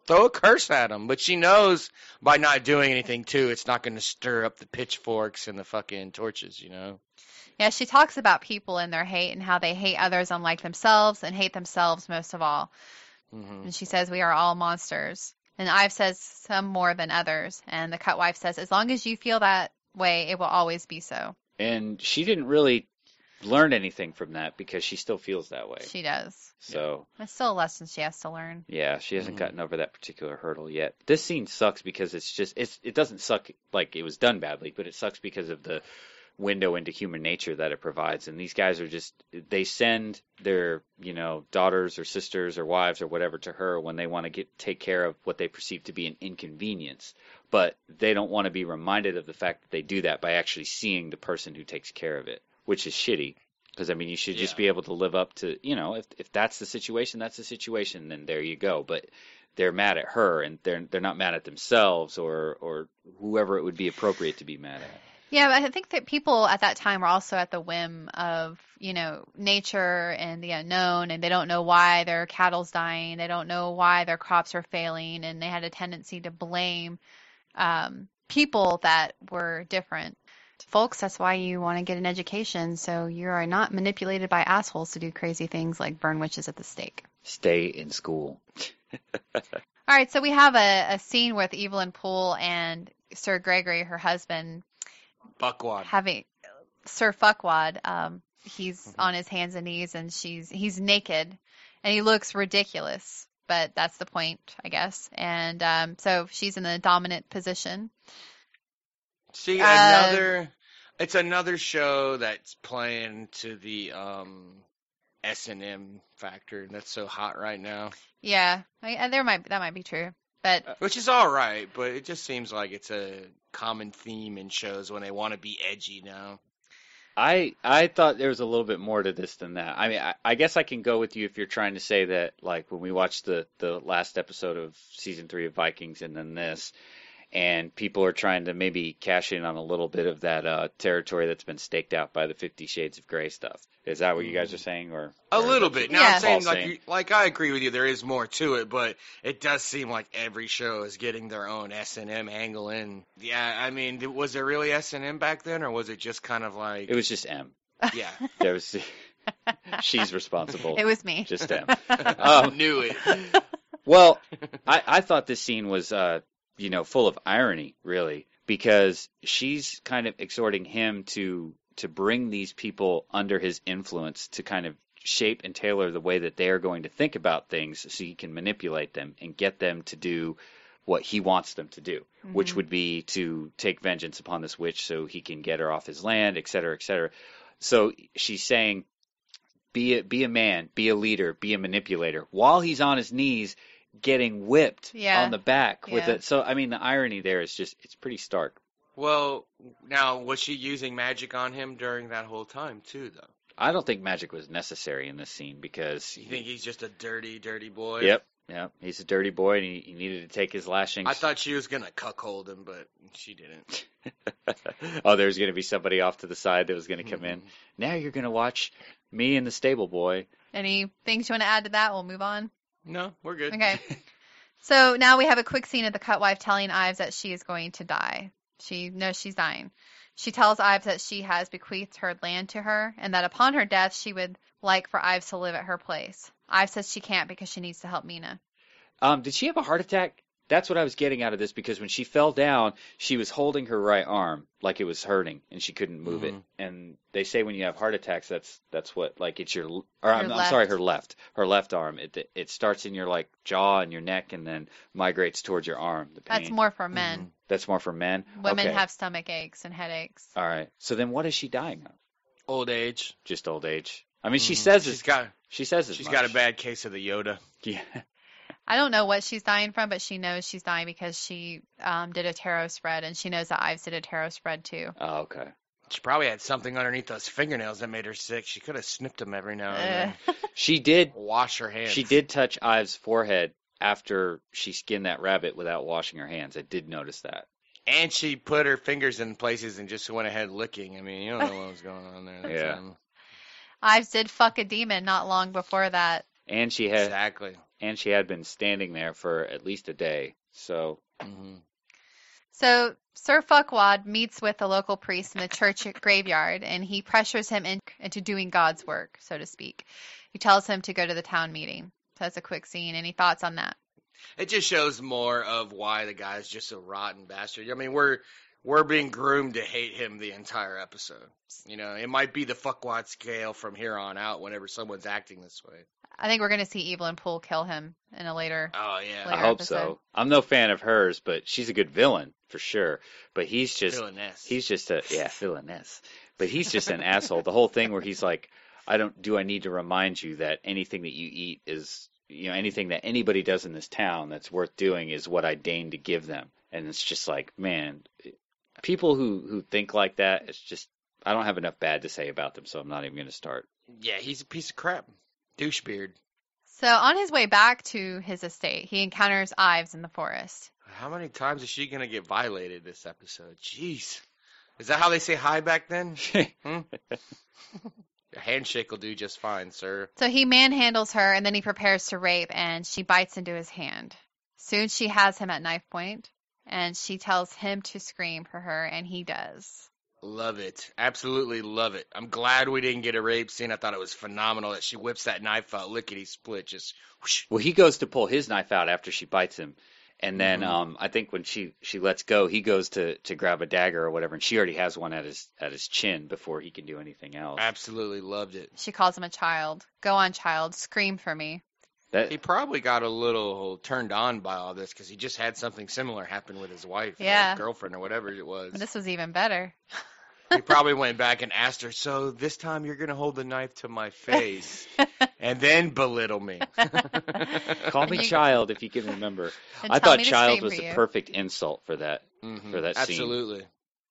throw a curse at him. But she knows by not doing anything, too, it's not going to stir up the pitchforks and the fucking torches, you know? Yeah, she talks about people and their hate and how they hate others unlike themselves and hate themselves most of all. Mm-hmm. And she says, we are all monsters. And Ives says, some more than others. And the cut wife says, as long as you feel that way, it will always be so. And she didn't really learn anything from that because she still feels that way. She does. So It's still a lesson she has to learn. yeah, she hasn't Mhm. gotten over that particular hurdle yet. This scene sucks because it doesn't suck like it was done badly, but it sucks because of the window into human nature that it provides. And these guys are they send their, daughters or sisters or wives or whatever to her when they want to take care of what they perceive to be an inconvenience. But they don't want to be reminded of the fact that they do that by actually seeing the person who takes care of it, which is shitty. Because, you should just be able to live up to, if that's the situation, that's the situation, then there you go. But they're mad at her, and they're not mad at themselves or whoever it would be appropriate to be mad at. Yeah, but I think that people at that time were also at the whim of, nature and the unknown, and they don't know why their cattle's dying. They don't know why their crops are failing, and they had a tendency to blame people that were different. Folks, that's why you want to get an education, so you are not manipulated by assholes to do crazy things like burn witches at the stake. Stay in school. All right, so we have a scene with Evelyn Poole and Sir Gregory, her husband, Buckwad. having Sir Fuckwad. He's on his hands and knees, and he's naked, and he looks ridiculous. But that's the point, I guess. And so she's in the dominant position. See, it's another show that's playing to the S&M factor that's so hot right now. Yeah, that might be true. But Which is all right, but it just seems like it's a common theme in shows when they want to be edgy now. I thought there was a little bit more to this than that. I guess I can go with you if you're trying to say that, like, when we watched the last episode of season 3 of Vikings and then this, and people are trying to maybe cash in on a little bit of that territory that's been staked out by the 50 Shades of Grey stuff. Is that what you guys are saying? Or A little bit. Now Yeah. I'm saying, Paul's saying? like I agree with you, there is more to it, but it does seem like every show is getting their own S&M angle in. Yeah, was there really S&M back then, or was it just kind of like... It was just M. Yeah. There was, she's responsible. it was me. Just M. Knew it. Well, I thought this scene was, full of irony, really, because she's kind of exhorting him to bring these people under his influence to kind of shape and tailor the way that they are going to think about things so he can manipulate them and get them to do what he wants them to do, which would be to take vengeance upon this witch so he can get her off his land, et cetera, et cetera. So she's saying, be a man, be a leader, be a manipulator, while he's on his knees getting whipped on the back with it. So, the irony there is just, it's pretty stark. Well, now, was she using magic on him during that whole time, too, though? I don't think magic was necessary in this scene because... You think he's just a dirty, dirty boy? Yep. He's a dirty boy, and he needed to take his lashings. I thought she was going to cuckold him, but she didn't. Oh, there's going to be somebody off to the side that was going to come in. Now you're going to watch me and the stable boy. Any things you want to add to that? We'll move on. No, we're good. Okay. So now we have a quick scene of the cut wife telling Ives that she is going to die. She knows she's dying. She tells Ives that she has bequeathed her land to her and that upon her death she would like for Ives to live at her place. Ives says she can't because she needs to help Mina. Did she have a heart attack? That's what I was getting out of this, because when she fell down, she was holding her right arm like it was hurting and she couldn't move it. And they say when you have heart attacks, that's what, like, it's I'm sorry, her left arm. It starts in your, like, jaw and your neck and then migrates towards your arm. The pain. That's more for men. That's more for men? Women Okay. have stomach aches and headaches. All right. So then what is she dying of? Old age. Just old age. She says she's got a bad case of the Yoda. Yeah. I don't know what she's dying from, but she knows she's dying because she did a tarot spread, and she knows that Ives did a tarot spread too. Oh, okay. She probably had something underneath those fingernails that made her sick. She could have snipped them every now and then. She did Wash her hands. She did touch Ives' forehead after she skinned that rabbit without washing her hands. I did notice that. And she put her fingers in places and just went ahead licking. You don't know what was going on there. Yeah. Ives did fuck a demon not long before that. And she had Exactly. and she had been standing there for at least a day. So So Sir Fuckwad meets with the local priest in the church graveyard, and he pressures him into doing God's work, so to speak. He tells him to go to the town meeting. So that's a quick scene. Any thoughts on that? It just shows more of why the guy's just a rotten bastard. I mean, we're being groomed to hate him the entire episode. You know, it might be the fuckwad scale from here on out whenever someone's acting this way. I think we're going to see Evelyn Poole kill him in a later. Oh yeah, I hope so. I'm no fan of hers, but she's a good villain for sure. But he's just villainess. He's just a villainess. But he's just an asshole. The whole thing where he's like, I need to remind you that anything that you eat is, anything that anybody does in this town that's worth doing is what I deign to give them. And it's just like, man, people who think like that, it's just, I don't have enough bad to say about them, so I'm not even going to start. Yeah, he's a piece of crap. Douchebeard. So on his way back to his estate, he encounters Ives in the forest. How many times is she going to get violated this episode? Jeez. Is that how they say hi back then? A handshake will do just fine, sir. So he manhandles her, and then he prepares to rape, and she bites into his hand. Soon she has him at knife point, and she tells him to scream for her, and he does. Love it. Absolutely love it. I'm glad we didn't get a rape scene. I thought it was phenomenal that she whips that knife out, lickety-split, just whoosh. Well, he goes to pull his knife out after she bites him. And then I think when she lets go, he goes to grab a dagger or whatever, and she already has one at his chin before he can do anything else. Absolutely loved it. She calls him a child. Go on, child. Scream for me. He probably got a little turned on by all this because he just had something similar happen with his wife, Yeah. or girlfriend, or whatever it was. This was even better. He probably went back and asked her, so this time you're going to hold the knife to my face and then belittle me. Call me child if you can remember. And I tell thought me to child scream was for the you. perfect insult for that for that scene. Absolutely.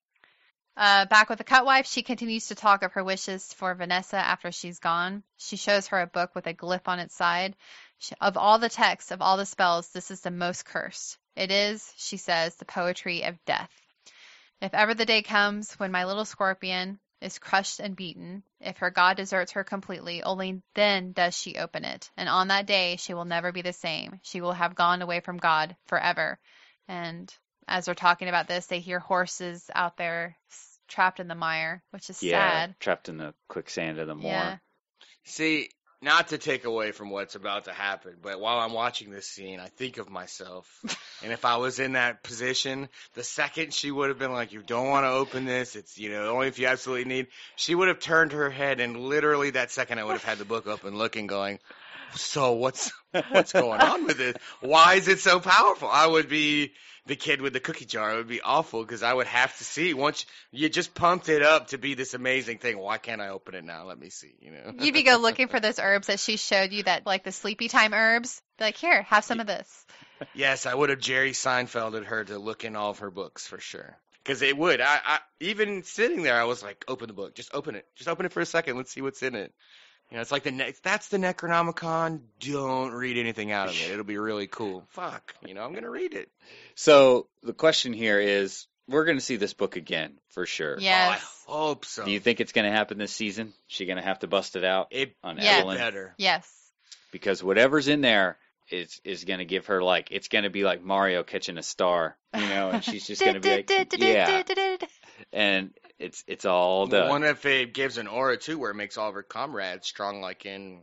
Back with the Cutwife, she continues to talk of her wishes for Vanessa after she's gone. She shows her a book with a glyph on its side. Of all the texts, of all the spells, this is the most cursed. It is, she says, the poetry of death. If ever the day comes when my little scorpion is crushed and beaten, if her god deserts her completely, only then does she open it. And on that day, she will never be the same. She will have gone away from God forever. And as they're talking about this, they hear horses out there trapped in the mire, which is sad. Trapped in the quicksand of the moor. Yeah. See, not to take away from what's about to happen, but while I'm watching this scene, I think of myself. And if I was in that position, the second she would have been like, you don't want to open this, it's, only if you absolutely need, she would have turned her head, and literally that second I would have had the book open looking, going, so what's going on with this? Why is it so powerful? I would be the kid with the cookie jar. It would be awful because I would have to see. Once you just pumped it up to be this amazing thing, why can't I open it now? Let me see. You'd be go looking for those herbs that she showed you, that like the sleepy time herbs. Be like, here, have some of this. Yes, I would have Jerry Seinfelded her to look in all of her books for sure. Because it would. I even sitting there, I was like, open the book. Just open it. Just open it for a second. Let's see what's in it. It's like that's the Necronomicon. Don't read anything out of it. It'll be really cool. Fuck. I'm going to read it. So the question here is, we're going to see this book again, for sure. Yes. Oh, I hope so. Do you think it's going to happen this season? She going to have to bust it out on Yeah. Evelyn? Better. Yes. Because whatever's in there is going to give her, like, it's going to be like Mario catching a star, and she's just going to be like, yeah. And it's all done. What if it gives an aura, too, where it makes all of her comrades strong, like in,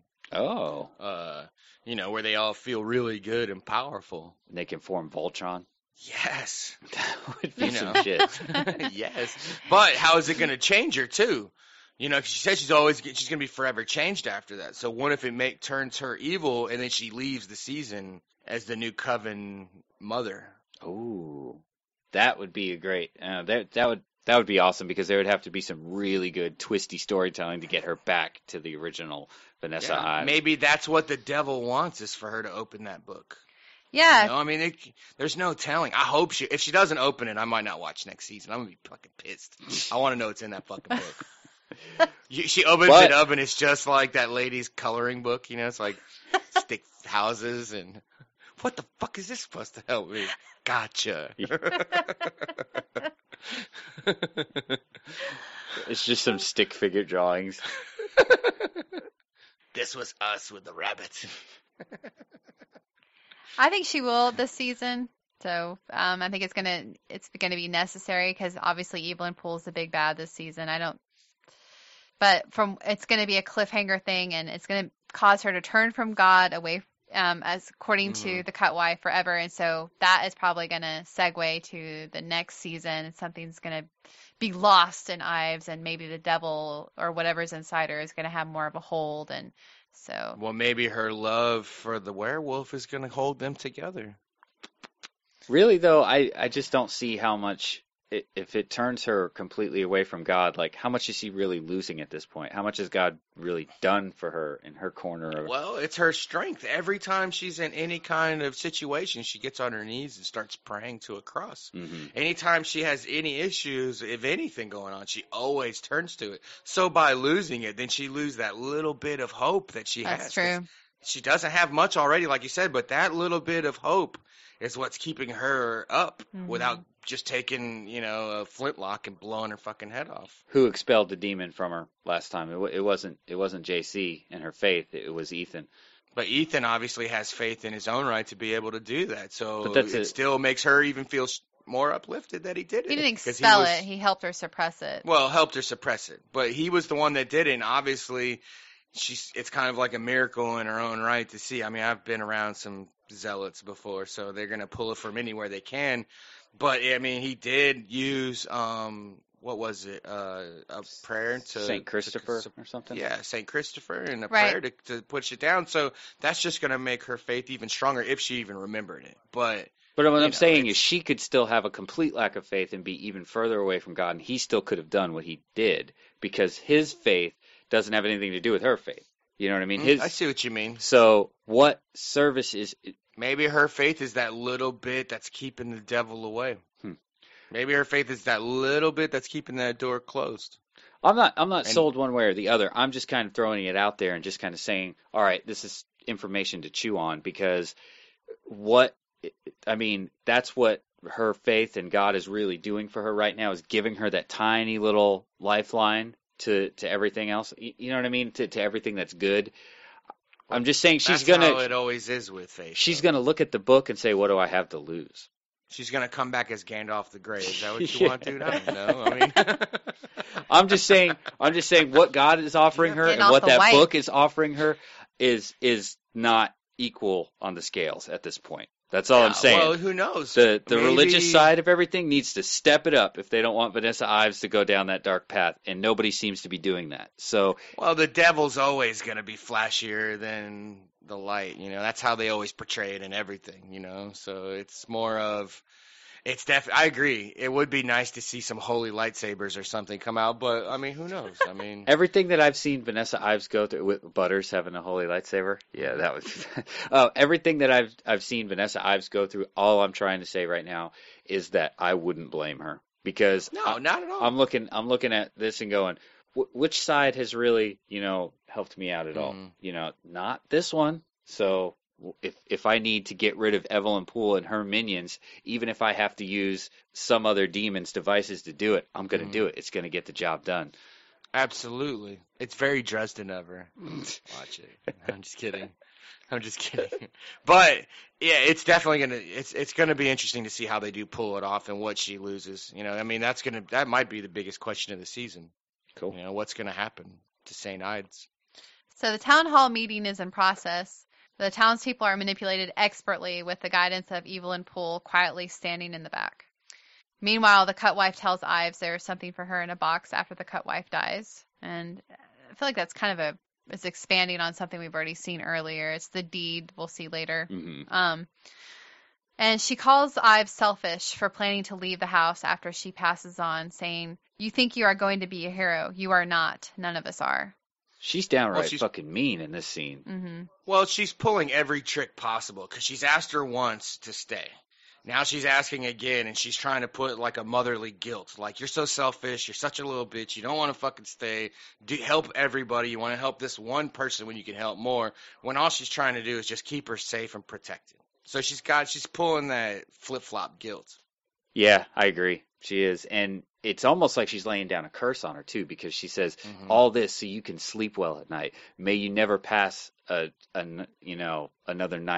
where they all feel really good and powerful. And they can form Voltron. Yes. That would be some shit. Yes. But how is it going to change her, too? 'Cause she says she's going to be forever changed after that. So what if it turns her evil and then she leaves the season as the new Coven mother? Ooh. That would be a great, that would be awesome, because there would have to be some really good twisty storytelling to get her back to the original Vanessa Ives. Maybe that's what the devil wants, is for her to open that book. Yeah. There's no telling. I hope if she doesn't open it, I might not watch next season. I'm going to be fucking pissed. I want to know what's in that fucking book. She opens it up, and it's just like that lady's coloring book. It's like stick houses and... What the fuck is this supposed to help me? Gotcha. It's just some stick figure drawings. This was us with the rabbit. I think she will this season. So I think it's gonna be necessary because obviously Evelyn Pool's the big bad this season. But it's gonna be a cliffhanger thing, and it's gonna cause her to turn from God away, as according to the Cutwife forever. And so that is probably gonna segue to the next season. Something's gonna be lost in Ives, and maybe the devil or whatever's inside her is gonna have more of a hold. And so, Well, maybe her love for the werewolf is going to hold them together. Really, though, I just don't see how much, if it turns her completely away from God, like, how much is she really losing at this point? How much has God really done for her in her corner of... Well, it's her strength. Every time she's in any kind of situation, she gets on her knees and starts praying to a cross. Mhm. Anytime she has any issues, if anything going on, she always turns to it. So by losing it, then she loses that little bit of hope that she has. that's true. She doesn't have much already, like you said, but that little bit of hope is what's keeping her up without just taking, a flintlock and blowing her fucking head off. Who expelled the demon from her last time? It wasn't JC and her faith. It was Ethan. But Ethan obviously has faith in his own right to be able to do that. So But it still makes her even feel more uplifted that he did it. He didn't expel it. He helped her suppress it. Well, helped her suppress it. But he was the one that did it, and obviously it's kind of like a miracle in her own right to see. I mean, I've been around some zealots before, so they're going to pull it from anywhere they can. But, I mean, he did use, what was it, a prayer to... St. Christopher or something? Yeah, St. Christopher and a prayer to push it down. So that's just going to make her faith even stronger if she even remembered it. But what I'm saying is she could still have a complete lack of faith and be even further away from God, and he still could have done what he did because his faith doesn't have anything to do with her faith. You know what I mean? I see what you mean. So what service is... Maybe her faith is that little bit that's keeping the devil away. Maybe her faith is that little bit that's keeping that door closed. I'm not sold one way or the other. I'm just kind of throwing it out there and just kind of saying, all right, this is information to chew on because that's what her faith in God is really doing for her right now, is giving her that tiny little lifeline to everything else. You know what I mean? To everything that's good. I'm just saying that's how it always is with faith. She's going to look at the book and say, what do I have to lose? She's going to come back as Gandalf the Grey. Is that what you want, dude? I don't know. I mean, I'm just saying what God is offering her and what that book is offering her is not equal on the scales at this point. That's all I'm saying. Well, who knows? The religious side of everything needs to step it up if they don't want Vanessa Ives to go down that dark path, and nobody seems to be doing that. So, well, the devil's always going to be flashier than the light. That's how they always portray it in everything. So it's more of. I agree. It would be nice to see some holy lightsabers or something come out, but I mean, who knows? I mean, everything that I've seen Vanessa Ives go through with Butters having a holy lightsaber, yeah, that was everything that I've seen Vanessa Ives go through. All I'm trying to say right now is that I wouldn't blame her because not at all. I'm looking at this and going, which side has really helped me out at all? Not this one. So. If I need to get rid of Evelyn Poole and her minions, even if I have to use some other demon's devices to do it, I'm going to do it. It's going to get the job done. Absolutely. It's very Dresden of her. Watch it. I'm just kidding. But yeah, it's definitely it's gonna be interesting to see how they do pull it off and what she loses. I mean, that might be the biggest question of the season. Cool. What's gonna happen to St. Ides? So the town hall meeting is in process. The townspeople are manipulated expertly with the guidance of Evelyn Poole quietly standing in the back. Meanwhile, the Cutwife tells Ives there's something for her in a box after the Cutwife dies. And I feel like that's kind of it's expanding on something we've already seen earlier. It's the deed we'll see later. Mm-hmm. And she calls Ives selfish for planning to leave the house after she passes on, saying, "You think you are going to be a hero. You are not. None of us are." She's downright fucking mean in this scene. Mm-hmm. Well, she's pulling every trick possible because she's asked her once to stay. Now she's asking again, and she's trying to put like a motherly guilt. Like, you're so selfish. You're such a little bitch. You don't want to fucking stay. Help everybody. You want to help this one person when you can help more. When all she's trying to do is just keep her safe and protected. So she's pulling that flip-flop guilt. Yeah, I agree. She is. And it's almost like she's laying down a curse on her, too, because she says, all this so you can sleep well at night. May you never pass another night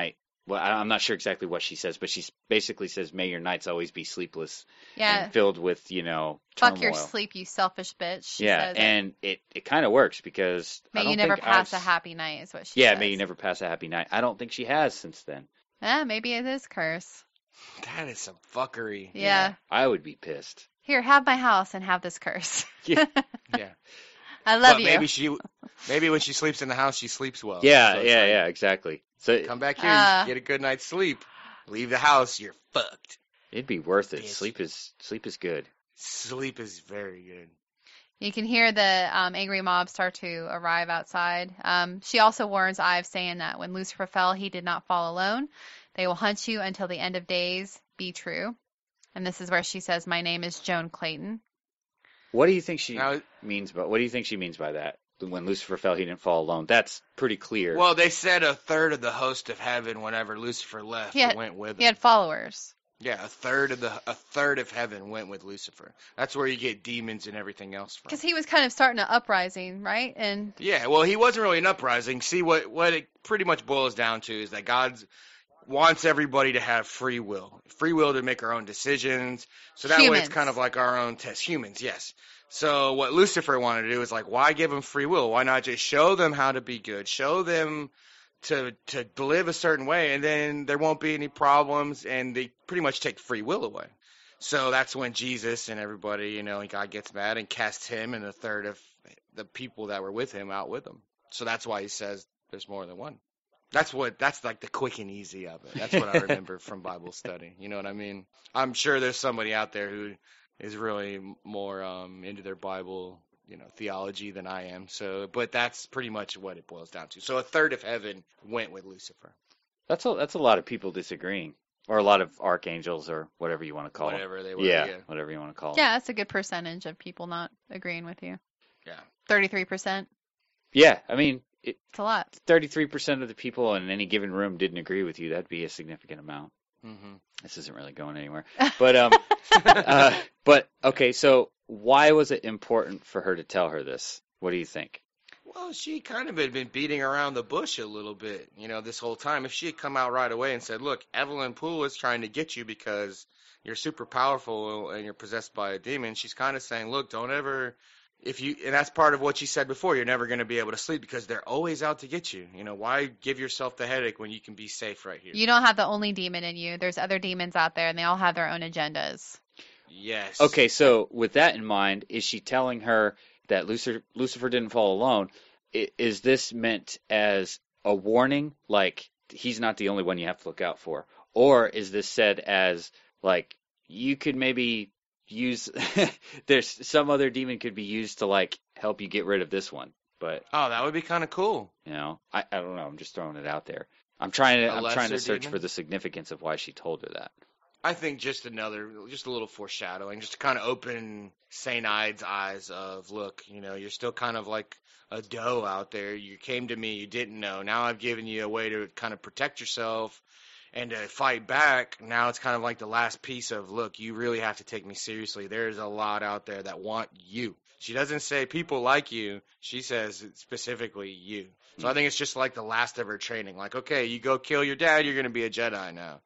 well, I'm not sure exactly what she says, but she basically says, "May your nights always be sleepless Yeah. and filled with, Fuck your turmoil." sleep, you selfish bitch. She Yeah, says and it kind of works because I may don't you never think pass a Ives- happy night is what she Yeah, says. may you never pass a happy night. I don't think she has since then. Maybe it is curse. That is some fuckery. Yeah. I would be pissed. Here, have my house and have this curse. Yeah. Yeah. I love But you. maybe when she sleeps in the house, she sleeps well. Yeah, So it's yeah, like, yeah, exactly. So Come back here, Uh, get a good night's sleep. Leave the house, you're fucked. it'd be worth it. Bitch. Sleep is good. Sleep is very good. You can hear the angry mob start to arrive outside. She also warns Ives, saying that when Lucifer fell, he did not fall alone. They will hunt you until the end of days. Be true. And this is where she says, "My name is Joan Clayton." What do you think she Now, means by? What do you think she means by that? When Lucifer fell, he didn't fall alone. That's pretty clear. well, they said a third of the host of heaven, whenever Lucifer left, He had- went with him. He had followers. Yeah, a third of heaven went with Lucifer. That's where you get demons and everything else from. Because he was kind of starting an uprising, right? And Yeah, well, he wasn't really an uprising. See, what it pretty much boils down to is that God wants everybody to have free will to make our own decisions. So that way it's Humans. kind of like our own test. Humans, yes. So what Lucifer wanted to do is like, why give them free will? Why not just show them how to be good? Show them to live a certain way, and then there won't be any problems, and they pretty much take free will away. So that's when Jesus and everybody, and God gets mad and casts him and a third of the people that were with him out with him. So that's why he says there's more than one. That's like the quick and easy of it. That's what I remember from Bible study. You know what I mean? I'm sure there's somebody out there who is really more into their Bible, theology than I am. So, but that's pretty much what it boils down to. So a third of heaven went with Lucifer. That's a lot of people disagreeing, or a lot of archangels, or whatever you want to call Whatever they it. were. Yeah, whatever you want to call it. yeah, that's a good percentage of people not agreeing with you. Yeah. 33%. Yeah, I mean, It's a lot. 33% of the people in any given room didn't agree with you. That'd be a significant amount. Mm-hmm. This isn't really going anywhere. But but okay, so why was it important for her to tell her this? What do you think? Well, she kind of had been beating around the bush a little bit, this whole time. If she had come out right away and said, look, Evelyn Poole is trying to get you because you're super powerful and you're possessed by a demon, she's kind of saying, look, don't ever, and that's part of what she said before, you're never going to be able to sleep because they're always out to get you. Why give yourself the headache when you can be safe right here? You don't have the only demon in you. There's other demons out there, and they all have their own agendas. Yes. Okay, so with that in mind, is she telling her that Lucifer didn't fall alone? Is this meant as a warning, like he's not the only one you have to look out for? Or is this said as, like, you could maybe use, there's some other demon could be used to, like, help you get rid of this one? But, Oh, that would be kind of cool. I don't know, I'm just throwing it out there. I'm trying to lesser search demon? for the significance of why she told her that. I think just a little foreshadowing, just to kind of open St. Ide's eyes of, look, you're still kind of like a doe out there. You came to me, you didn't know. Now I've given you a way to kind of protect yourself and to fight back. Now it's kind of like the last piece of, look, you really have to take me seriously. There's a lot out there that want you. She doesn't say people like you. She says specifically you. So I think it's just like the last of her training. Like, okay, you go kill your dad, you're going to be a Jedi now.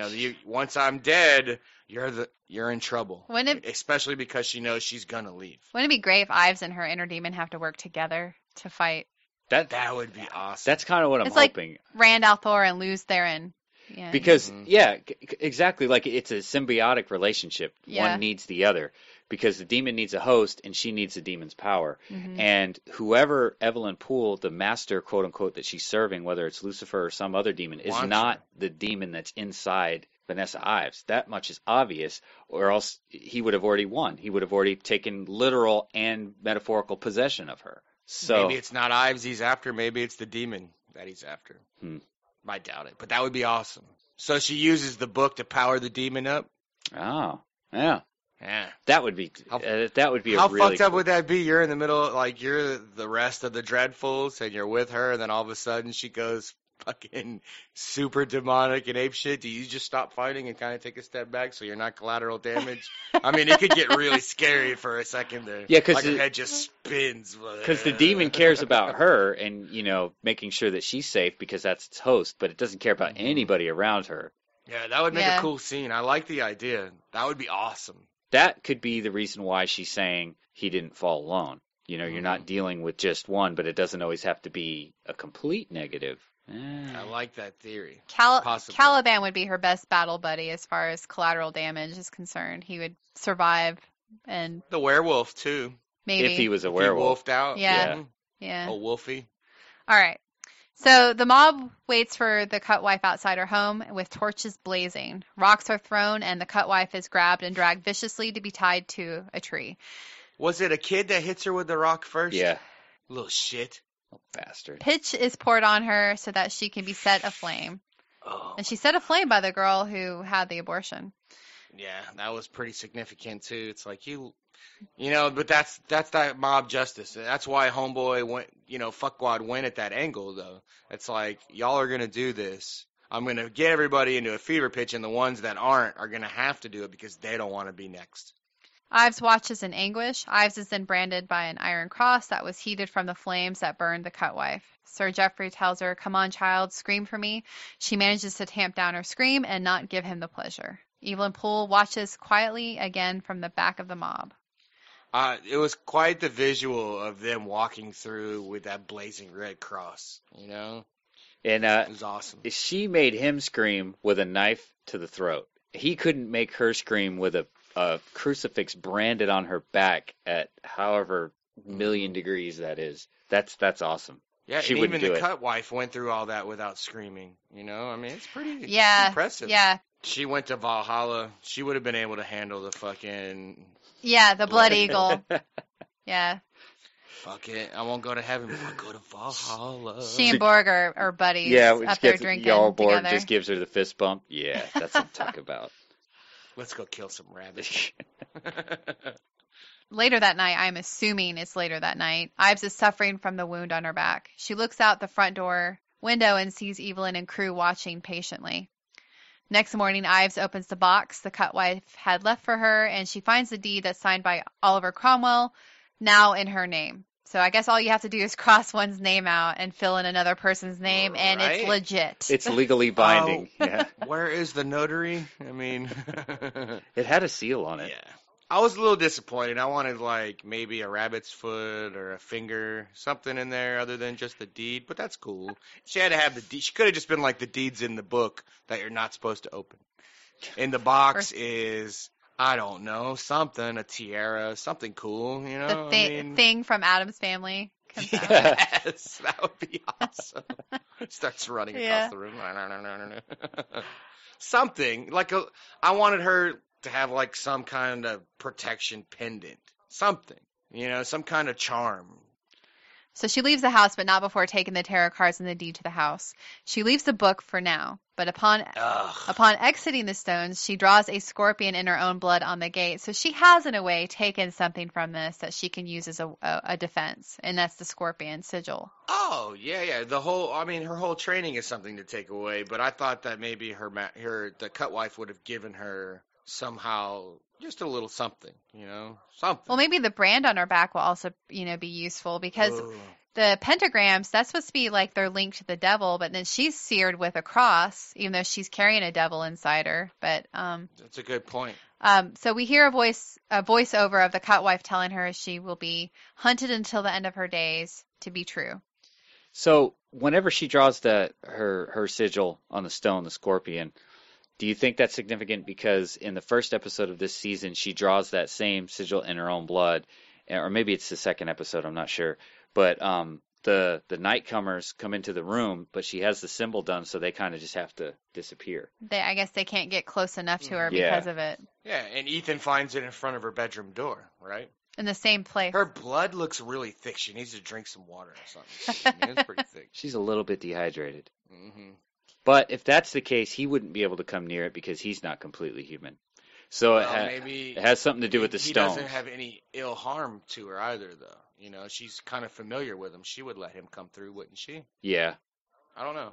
Once I'm dead, you're in trouble. Especially because she knows she's going to leave. Wouldn't it be great if Ives and her inner demon have to work together to fight? That would be awesome. That's kind of what I'm It's like hoping. Rand al'Thor and Luz Theron. Yeah. Because, Mhm. exactly. Like, it's a symbiotic relationship. Yeah. One needs the other. Because the demon needs a host, and she needs the demon's power. Mhm. And whoever Evelyn Poole, the master, quote unquote, that she's serving, whether it's Lucifer or some other demon, is Wants not her. the demon that's inside Vanessa Ives. That much is obvious, or else he would have already won. He would have already taken literal and metaphorical possession of her. So Maybe it's not Ives he's after. Maybe it's the demon that he's after. I doubt it, but that would be awesome. So she uses the book to power the demon up. Oh, yeah. Yeah. That would be How a really fucked up cool- would that be? You're in the middle, like you're the rest of the Dreadfuls, and you're with her, and then all of a sudden she goes fucking super demonic and ape shit, do you just stop fighting and kind of take a step back so you're not collateral damage? I mean, it could get really scary for a second there. Yeah, 'cause like her head just spins. Because the demon cares about her and, making sure that she's safe because that's its host, but it doesn't care about anybody around her. Yeah, that would make Yeah. a cool scene. I like the idea. That would be awesome. That could be the reason why she's saying he didn't fall alone. You're not dealing with just one, but it doesn't always have to be a complete negative. I like that theory. Possibly. Caliban would be her best battle buddy as far as collateral damage is concerned. He would survive and The werewolf, too. maybe. If he was a If he werewolf. wolfed out. Yeah. Yeah. Oh, Wolfie. All right. So the mob waits for the Cutwife outside her home with torches blazing. Rocks are thrown, and the Cutwife is grabbed and dragged viciously to be tied to a tree. Was it a kid that hits her with the rock first? Yeah. Little shit. Bastard. Pitch is poured on her so that she can be set aflame. Oh. And she's set aflame by the girl who had the abortion. Yeah, that was pretty significant too. It's like but that's that mob justice. That's why Homeboy went, Fuckwad went at that angle though. It's like y'all are gonna do this. I'm gonna get everybody into a fever pitch, and the ones that aren't are gonna have to do it because they don't want to be next. Ives watches in anguish. Ives is then branded by an iron cross that was heated from the flames that burned the Cutwife. Sir Geoffrey tells her, "Come on, child, scream for me." She manages to tamp down her scream and not give him the pleasure. Evelyn Poole watches quietly again from the back of the mob. It was quite the visual of them walking through with that blazing red cross, And It was awesome. she made him scream with a knife to the throat. He couldn't make her scream with a crucifix branded on her back at however million degrees that is. That's awesome. Yeah, She and wouldn't even do the it. Cutwife went through all that without screaming. I mean, it's pretty impressive. Yeah. She went to Valhalla. She would have been able to handle the fucking... Yeah, the Blood Eagle. Yeah. Fuck it. I won't go to heaven, but I'll go to Valhalla. She and Borg are buddies Yeah, up there drinking y'all Borg together. just gives her the fist bump. Yeah, that's what I'm talking about. Let's go kill some rabbits. Later that night, I'm assuming it's later that night, Ives is suffering from the wound on her back. She looks out the front door window and sees Evelyn and crew watching patiently. Next morning, Ives opens the box the Cutwife had left for her, and she finds the deed that's signed by Oliver Cromwell, now in her name. So I guess all you have to do is cross one's name out and fill in another person's name, and Right. it's legit. It's legally binding. Yeah. Where is the notary? I mean... It had a seal on it. Yeah. I was a little disappointed. I wanted maybe a rabbit's foot or a finger, something in there other than just the deed, but that's cool. She had to have the deed. She could have just been like the deeds in the book that you're not supposed to open. In the box is, I don't know, something, a tiara, something cool, The thing from Adam's Family comes out. Yes, that would be awesome. Starts running Yeah. across the room. Something I wanted her to have some kind of protection pendant, something, some kind of charm. So she leaves the house, but not before taking the tarot cards and the deed to the house. She leaves the book for now, but upon exiting the stones, she draws a scorpion in her own blood on the gate. So she has, in a way, taken something from this that she can use as a defense, and that's the scorpion sigil. Oh, yeah. Her whole training is something to take away, but I thought that maybe the Cutwife would have given her somehow just a little something, something. Well, maybe the brand on her back will also, be useful because Ooh. the pentagrams, that's supposed to be like they're linked to the devil, but then she's seared with a cross, even though she's carrying a devil inside her. But That's a good point. so we hear a voiceover of the Cutwife telling her she will be hunted until the end of her days to be true. So whenever she draws her sigil on the stone, the scorpion, do you think that's significant because in the first episode of this season, she draws that same sigil in her own blood, or maybe it's the second episode, I'm not sure. But the nightcomers come into the room, but she has the symbol done, so they kind of just have to disappear. I guess they can't get close enough to her Yeah. because of it. Yeah, and Ethan finds it in front of her bedroom door, right? In the same place. Her blood looks really thick. She needs to drink some water or something. It's pretty thick. She's a little bit dehydrated. Mm-hmm. But if that's the case, he wouldn't be able to come near it because he's not completely human. So Maybe it has something to do with the he stones. doesn't have any ill harm to her either, though. She's kind of familiar with him. She would let him come through, wouldn't she? Yeah. I don't know.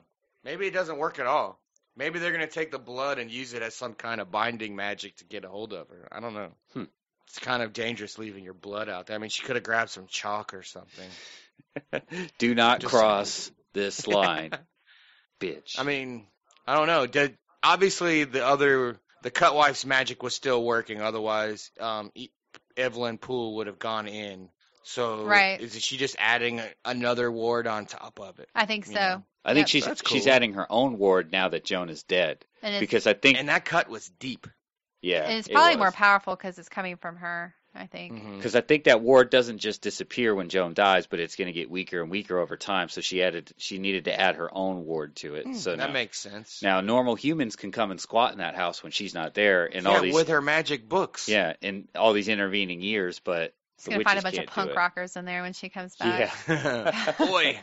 Maybe it doesn't work at all. Maybe they're going to take the blood and use it as some kind of binding magic to get a hold of her. I don't know. It's kind of dangerous leaving your blood out there. I mean, she could have grabbed some chalk or something. Do not cross this line, bitch. I mean, I don't know. Obviously, the Cutwife's magic was still working. Otherwise, Evelyn Poole would have gone in. So, Right. is she just adding another ward on top of it? I think so. You know? I think That's she's cool. adding her own ward now that Joan is dead. And it's, Because I think, And that cut was deep. yeah, and it's it probably was. more powerful because it's coming from her, I think. Mhm. Because I think that ward doesn't just disappear when Joan dies, but it's going to get weaker and weaker over time. So she needed to add her own ward to it. So That makes sense. now normal humans can come and squat in that house when she's not there, and Yeah, all these with her magic books. in all these intervening years. But She's the going to find a witches bunch of can't do punk it. rockers in there when she comes back. Yeah. Boy.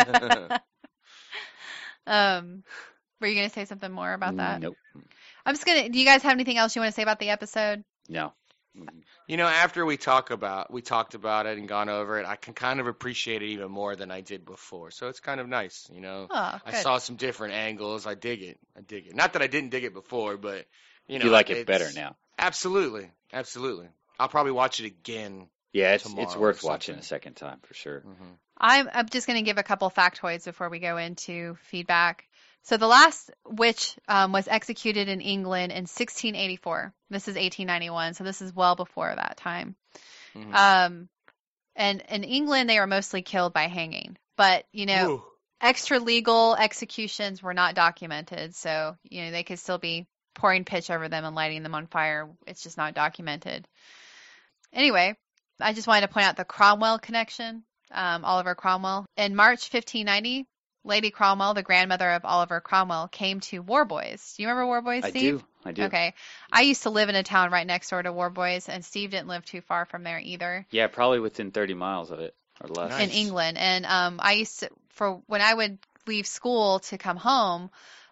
Were you going to say something more about that? Nope. I'm just going to, do you guys have anything else you want to say about the episode? No. You know, after we talked about it and gone over it, I can kind of appreciate it even more than I did before. So it's kind of nice, you know. Oh, I good. saw some different angles. I dig it. Not that I didn't dig it before, but you know, You like it it's- better now. Absolutely. I'll probably watch it again. Yeah, it's tomorrow worth or watching something. a second time for sure. Mm-hmm. I'm just going to give a couple factoids before we go into feedback. So the last witch was executed in England in 1684. This is 1891, so this is well before that time. Mm-hmm. And in England, they were mostly killed by hanging. But, you know, Ooh. extra legal executions were not documented, so, you know, they could still be pouring pitch over them and lighting them on fire. It's just not documented. Anyway, I just wanted to point out the Cromwell connection, Oliver Cromwell. In March 1590, Lady Cromwell, the grandmother of Oliver Cromwell, came to Warboys. Do you remember Warboys, Steve? I do. Okay. I used to live in a town right next door to Warboys, and Steve didn't live too far from there either. Yeah, probably within 30 miles of it or less. Nice. In England. And I used to, for when I would leave school to come home,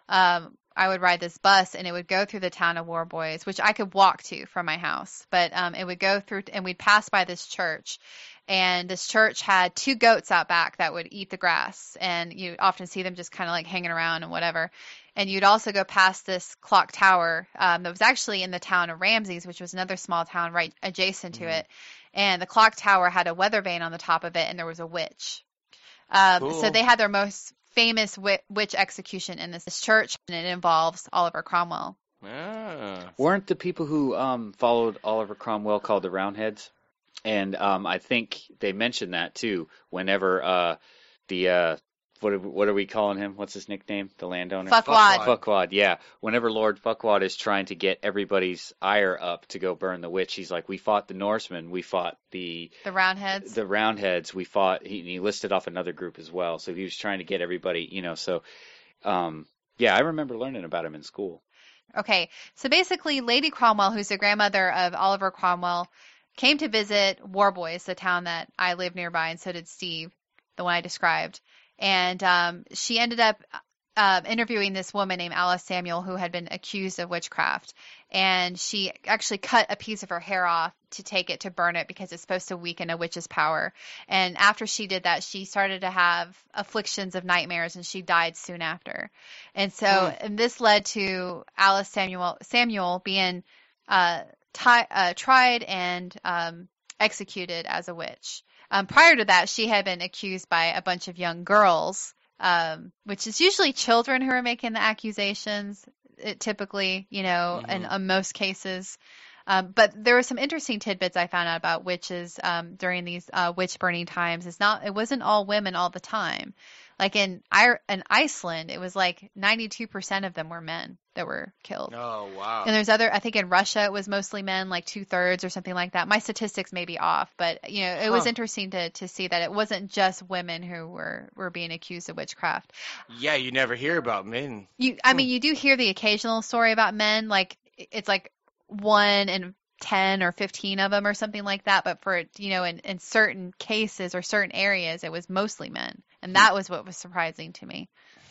I would ride this bus and it would go through the town of Warboys, which I could walk to from my house. But it would go through, and we'd pass by this church. And this church had 2 goats out back that would eat the grass. And you often see them just kind of like hanging around and whatever. And you'd also go past this clock tower that was actually in the town of Ramses, which was another small town right adjacent to it. And the clock tower had a weather vane on the top of it, and there was a witch. Cool. So they had their most famous witch execution in this church, and it involves Oliver Cromwell. Ah. Weren't the people who followed Oliver Cromwell called the Roundheads? And I think they mentioned that too. Whenever what are we calling him? What's his nickname? The landowner. Fuckwad. Fuckwad. Yeah. Whenever Lord Fuckwad is trying to get everybody's ire up to go burn the witch, he's like, "We fought the Norsemen. We fought the Roundheads. The Roundheads. We fought." He listed off another group as well. So he was trying to get everybody. You know. So, yeah, I remember learning about him in school. Okay, so basically, Lady Cromwell, who's the grandmother of Oliver Cromwell, came to visit Warboys, the town that I live nearby, and so did Steve, the one I described. And she ended up interviewing this woman named Alice Samuel, who had been accused of witchcraft. And she actually cut a piece of her hair off to take it to burn it because it's supposed to weaken a witch's power. And after she did that, she started to have afflictions of nightmares, and she died soon after. And so, and this led to Alice Samuel being tried and executed as a witch. Prior to that, she had been accused by a bunch of young girls, which is usually children who are making the accusations, typically, you know, in most cases. But there were some interesting tidbits I found out about witches during these witch burning times. It wasn't all women all the time. Like in Iceland, it was like 92% of them were men that were killed. Oh, wow. And there's I think in Russia it was mostly men, like 2/3 or something like that. My statistics may be off, but you know, it was interesting to see that it wasn't just women who were being accused of witchcraft. Yeah, you never hear about men. I mean, you do hear the occasional story about men, like it's like 1 in 10 or 15 of them or something like that. But for, you know, in certain cases or certain areas, it was mostly men. And that was what was surprising to me.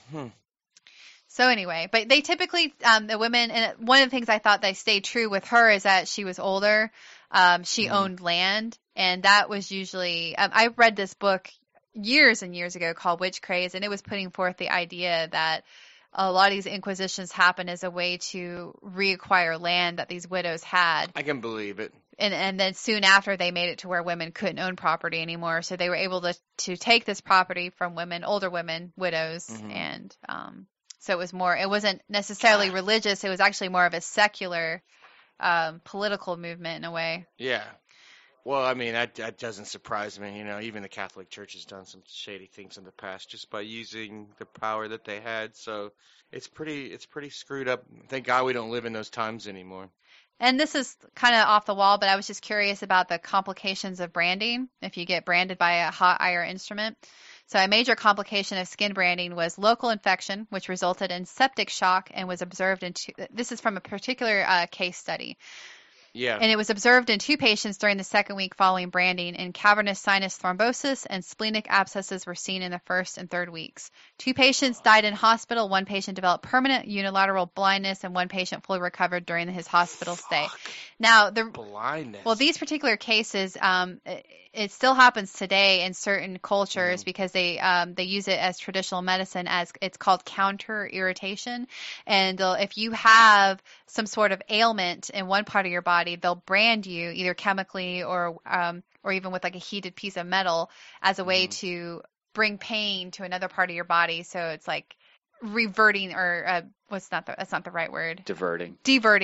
So anyway, but they typically, the women, and one of the things I thought that stayed true with her is that she was older. She owned land, and that was usually, I read this book years and years ago called Witch Craze, and it was putting forth the idea that a lot of these inquisitions happened as a way to reacquire land that these widows had. I can believe it. And then soon after, they made it to where women couldn't own property anymore. So they were able to take this property from women, older women, widows. And so it was more, it wasn't necessarily religious. It was actually more of a secular political movement in a way. Yeah. Well, I mean, that doesn't surprise me. You know, even the Catholic Church has done some shady things in the past just by using the power that they had. So it's pretty screwed up. Thank God we don't live in those times anymore. And this is kind of off the wall, but I was just curious about the complications of branding if you get branded by a hot iron instrument. So a major complication of skin branding was local infection, which resulted in septic shock and was observed in this is from a particular case study. Yeah. And it was observed in 2 patients during the second week following branding, and cavernous sinus thrombosis and splenic abscesses were seen in the first and third weeks. 2 patients died in hospital. 1 patient developed permanent unilateral blindness, and 1 patient fully recovered during his hospital stay. Now, blindness. Well, these particular cases, it still happens today in certain cultures because they use it as traditional medicine, as it's called counter irritation. And if you have some sort of ailment in one part of your body, they'll brand you either chemically or even with like a heated piece of metal as a way to bring pain to another part of your body. So it's like reverting or that's not the right word. Diverting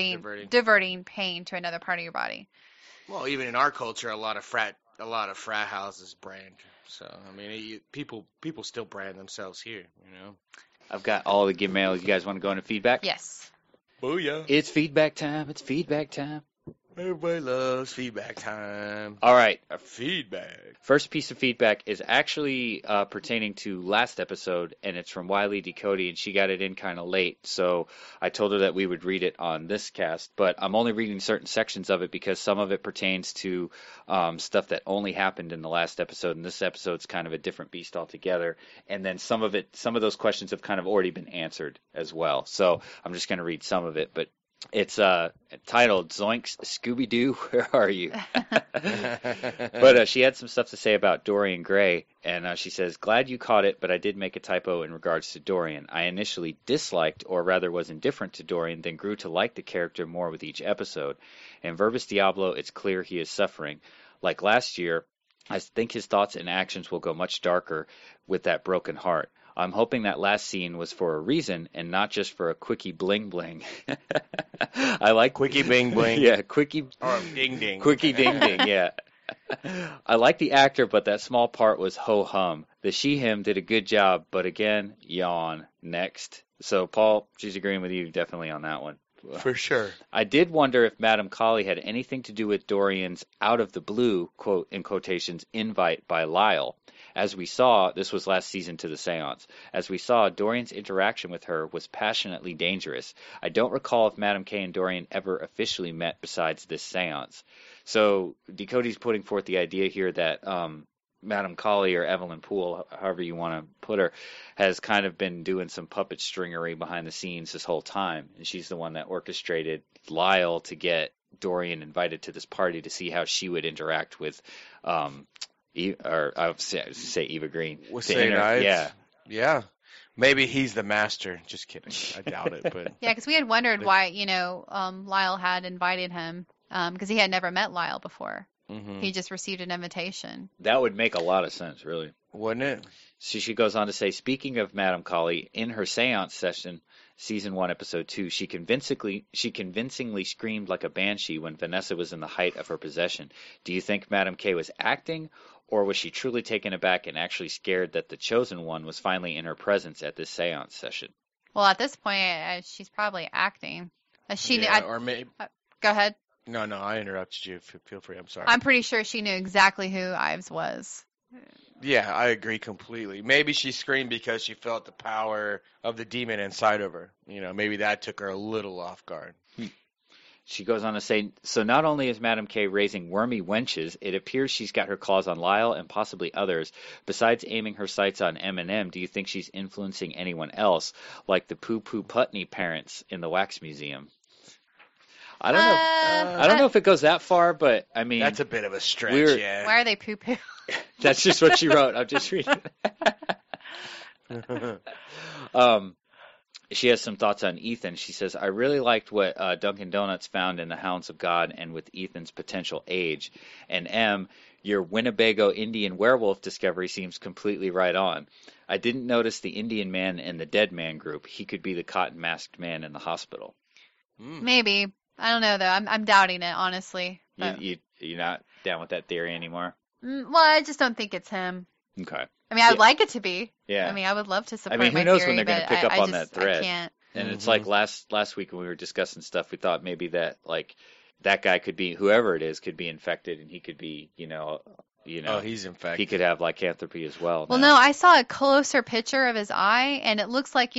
pain to another part of your body. Well, even in our culture, a lot of frat houses brand. So I mean, people still brand themselves here. You know. I've got all the good mail. You guys want to go into feedback? Yes. Booyah. It's feedback time. It's feedback time. Everybody loves feedback time. All right. Feedback. First piece of feedback is actually pertaining to last episode, and it's from Wiley Decody, and she got it in kind of late. So I told her that we would read it on this cast, but I'm only reading certain sections of it because some of it pertains to stuff that only happened in the last episode, and this episode's kind of a different beast altogether. And then some of those questions have kind of already been answered as well. So I'm just going to read some of it, but it's titled Zoinks Scooby-Doo, Where Are You? But she had some stuff to say about Dorian Gray, and she says, glad you caught it, but I did make a typo in regards to Dorian. I initially disliked, or rather was indifferent to Dorian, then grew to like the character more with each episode. In Verbis Diablo, it's clear he is suffering. Like last year, I think his thoughts and actions will go much darker with that broken heart. I'm hoping that last scene was for a reason and not just for a quickie bling bling. I like quickie bing bling. Yeah, quickie or ding ding. Quickie ding ding. Yeah. I like the actor, but that small part was ho hum. The she him did a good job, but again, yawn. Next. So Paul, she's agreeing with you definitely on that one. For sure. I did wonder if Madame Kali had anything to do with Dorian's out of the blue, quote in quotations, invite by Lyle. As we saw, this was last season to the seance. As we saw, Dorian's interaction with her was passionately dangerous. I don't recall if Madame K and Dorian ever officially met besides this seance. So Decody's putting forth the idea here that Madame Kali or Evelyn Poole, however you want to put her, has kind of been doing some puppet stringery behind the scenes this whole time. And she's the one that orchestrated Lyle to get Dorian invited to this party to see how she would interact with or I would say Eva Green. With St. Ives? Yeah. Maybe he's the master. Just kidding. I doubt it. But yeah, because we had wondered why, Lyle had invited him because he had never met Lyle before. Mm-hmm. He just received an invitation. That would make a lot of sense, really. Wouldn't it? So she goes on to say, speaking of Madame Kali, in her seance session, Season 1, Episode 2, she convincingly screamed like a banshee when Vanessa was in the height of her possession. Do you think Madame K was acting, or was she truly taken aback and actually scared that the Chosen One was finally in her presence at this seance session? Well, at this point, she's probably acting. Or maybe. Go ahead. No, I interrupted you. Feel free. I'm sorry. I'm pretty sure she knew exactly who Ives was. Yeah, I agree completely. Maybe she screamed because she felt the power of the demon inside of her. Maybe that took her a little off guard. She goes on to say, so not only is Madame K raising wormy wenches, it appears she's got her claws on Lyle and possibly others. Besides aiming her sights on M&M, do you think she's influencing anyone else, like the Poo-Poo Putney parents in the Wax Museum? I don't know. I don't know if it goes that far, but I mean, that's a bit of a stretch. Yeah. Why are they poo-poo? That's just what she wrote. I'm just reading. She has some thoughts on Ethan. She says, I really liked what Dunkin' Donuts found in the Hounds of God and with Ethan's potential age. And M, your Winnebago Indian werewolf discovery seems completely right on. I didn't notice the Indian man in the dead man group. He could be the cotton masked man in the hospital. Maybe. I don't know, though. I'm doubting it, honestly. But... You're not down with that theory anymore? Well, I just don't think it's him. Okay. I mean, I'd like it to be. Yeah. I mean, I would love to support who my knows theory, when they're going to pick up on that thread? I can't. And it's like last week when we were discussing stuff, we thought maybe that like that guy could be, whoever it is, could be infected, and he could be, Oh, he's infected. He could have lycanthropy as well. Well, no, I saw a closer picture of his eye, and it looks like,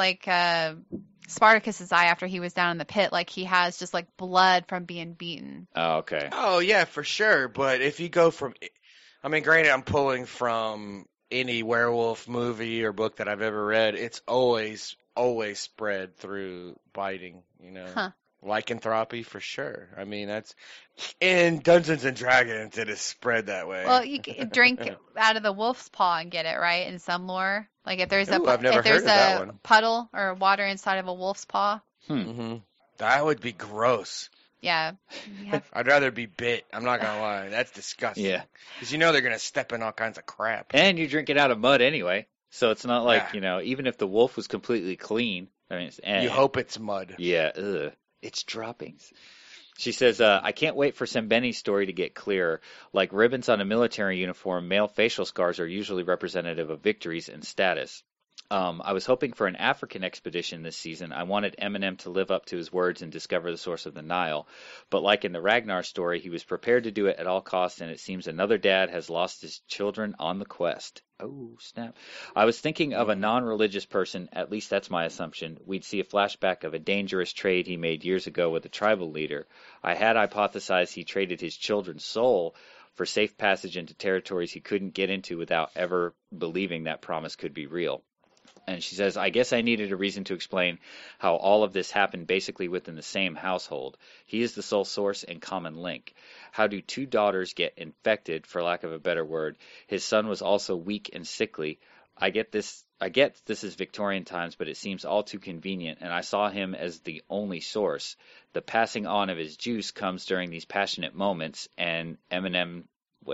Spartacus's eye after he was down in the pit, like he has just like blood from being beaten. Oh, okay. Oh, yeah, for sure. But if you go from, I mean, granted, I'm pulling from any werewolf movie or book that I've ever read. It's always spread through biting, Huh. Lycanthropy for sure. I mean, that's in Dungeons and Dragons. It is spread that way. Well, you can drink out of the wolf's paw and get it, right? In some lore, like if there's Ooh, I've never if there's heard of that a one. puddle or water inside of a wolf's paw, That would be gross. yeah. I'd rather be bit. I'm not gonna lie. That's disgusting. Yeah. Because they're gonna step in all kinds of crap. And you drink it out of mud anyway, so it's not like even if the wolf was completely clean. I mean, You hope it's mud. Yeah. It's droppings. She says, I can't wait for Sembeni's story to get clearer. Like ribbons on a military uniform, male facial scars are usually representative of victories and status. I was hoping for an African expedition this season. I wanted Eminem to live up to his words and discover the source of the Nile. But like in the Ragnar story, he was prepared to do it at all costs, and it seems another dad has lost his children on the quest. Oh, snap. I was thinking of a non-religious person, at least that's my assumption. We'd see a flashback of a dangerous trade he made years ago with a tribal leader. I had hypothesized he traded his children's soul for safe passage into territories he couldn't get into without ever believing that promise could be real. And she says, I guess I needed a reason to explain how all of this happened basically within the same household. He is the sole source and common link. How do two daughters get infected, for lack of a better word? His son was also weak and sickly. I get this is Victorian times, but it seems all too convenient, and I saw him as the only source. The passing on of his juice comes during these passionate moments, and Eminem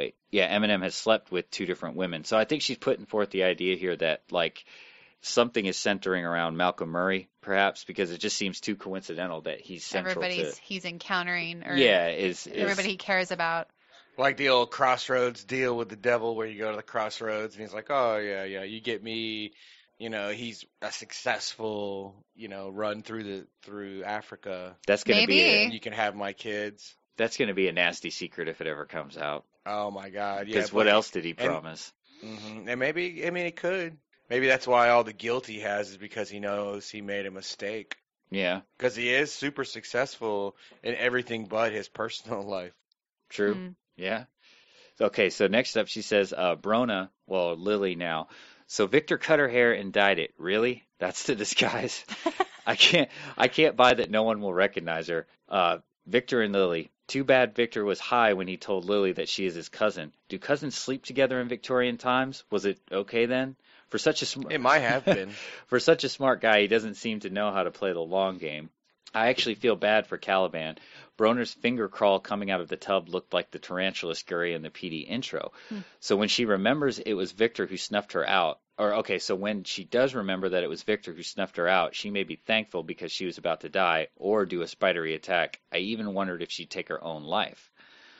has slept with two different women. So I think she's putting forth the idea here that, like, something is centering around Malcolm Murray, perhaps, because it just seems too coincidental that he's central he's encountering, or is everybody he cares about. Like the old Crossroads deal with the devil, where you go to the crossroads and he's like, oh yeah, you get me. He's a successful, run through Africa. That's gonna be you can have my kids. That's gonna be a nasty secret if it ever comes out. Oh my God, yeah. Because what else did he promise? And maybe, it could. Maybe that's why all the guilt he has is because he knows he made a mistake. Yeah. Because he is super successful in everything but his personal life. True. Mm. Yeah. Okay, so next up she says, Brona, well, Lily now. So Victor cut her hair and dyed it. Really? That's the disguise? I can't buy that no one will recognize her. Victor and Lily. Too bad Victor was high when he told Lily that she is his cousin. Do cousins sleep together in Victorian times? Was it okay then? It might have been. For such a smart guy, he doesn't seem to know how to play the long game. I actually feel bad for Caliban. Broner's finger crawl coming out of the tub looked like the tarantula scurry in the PD intro. So when she remembers it was Victor who snuffed her out, so when she does remember that it was Victor who snuffed her out, she may be thankful because she was about to die or do a spidery attack. I even wondered if she'd take her own life.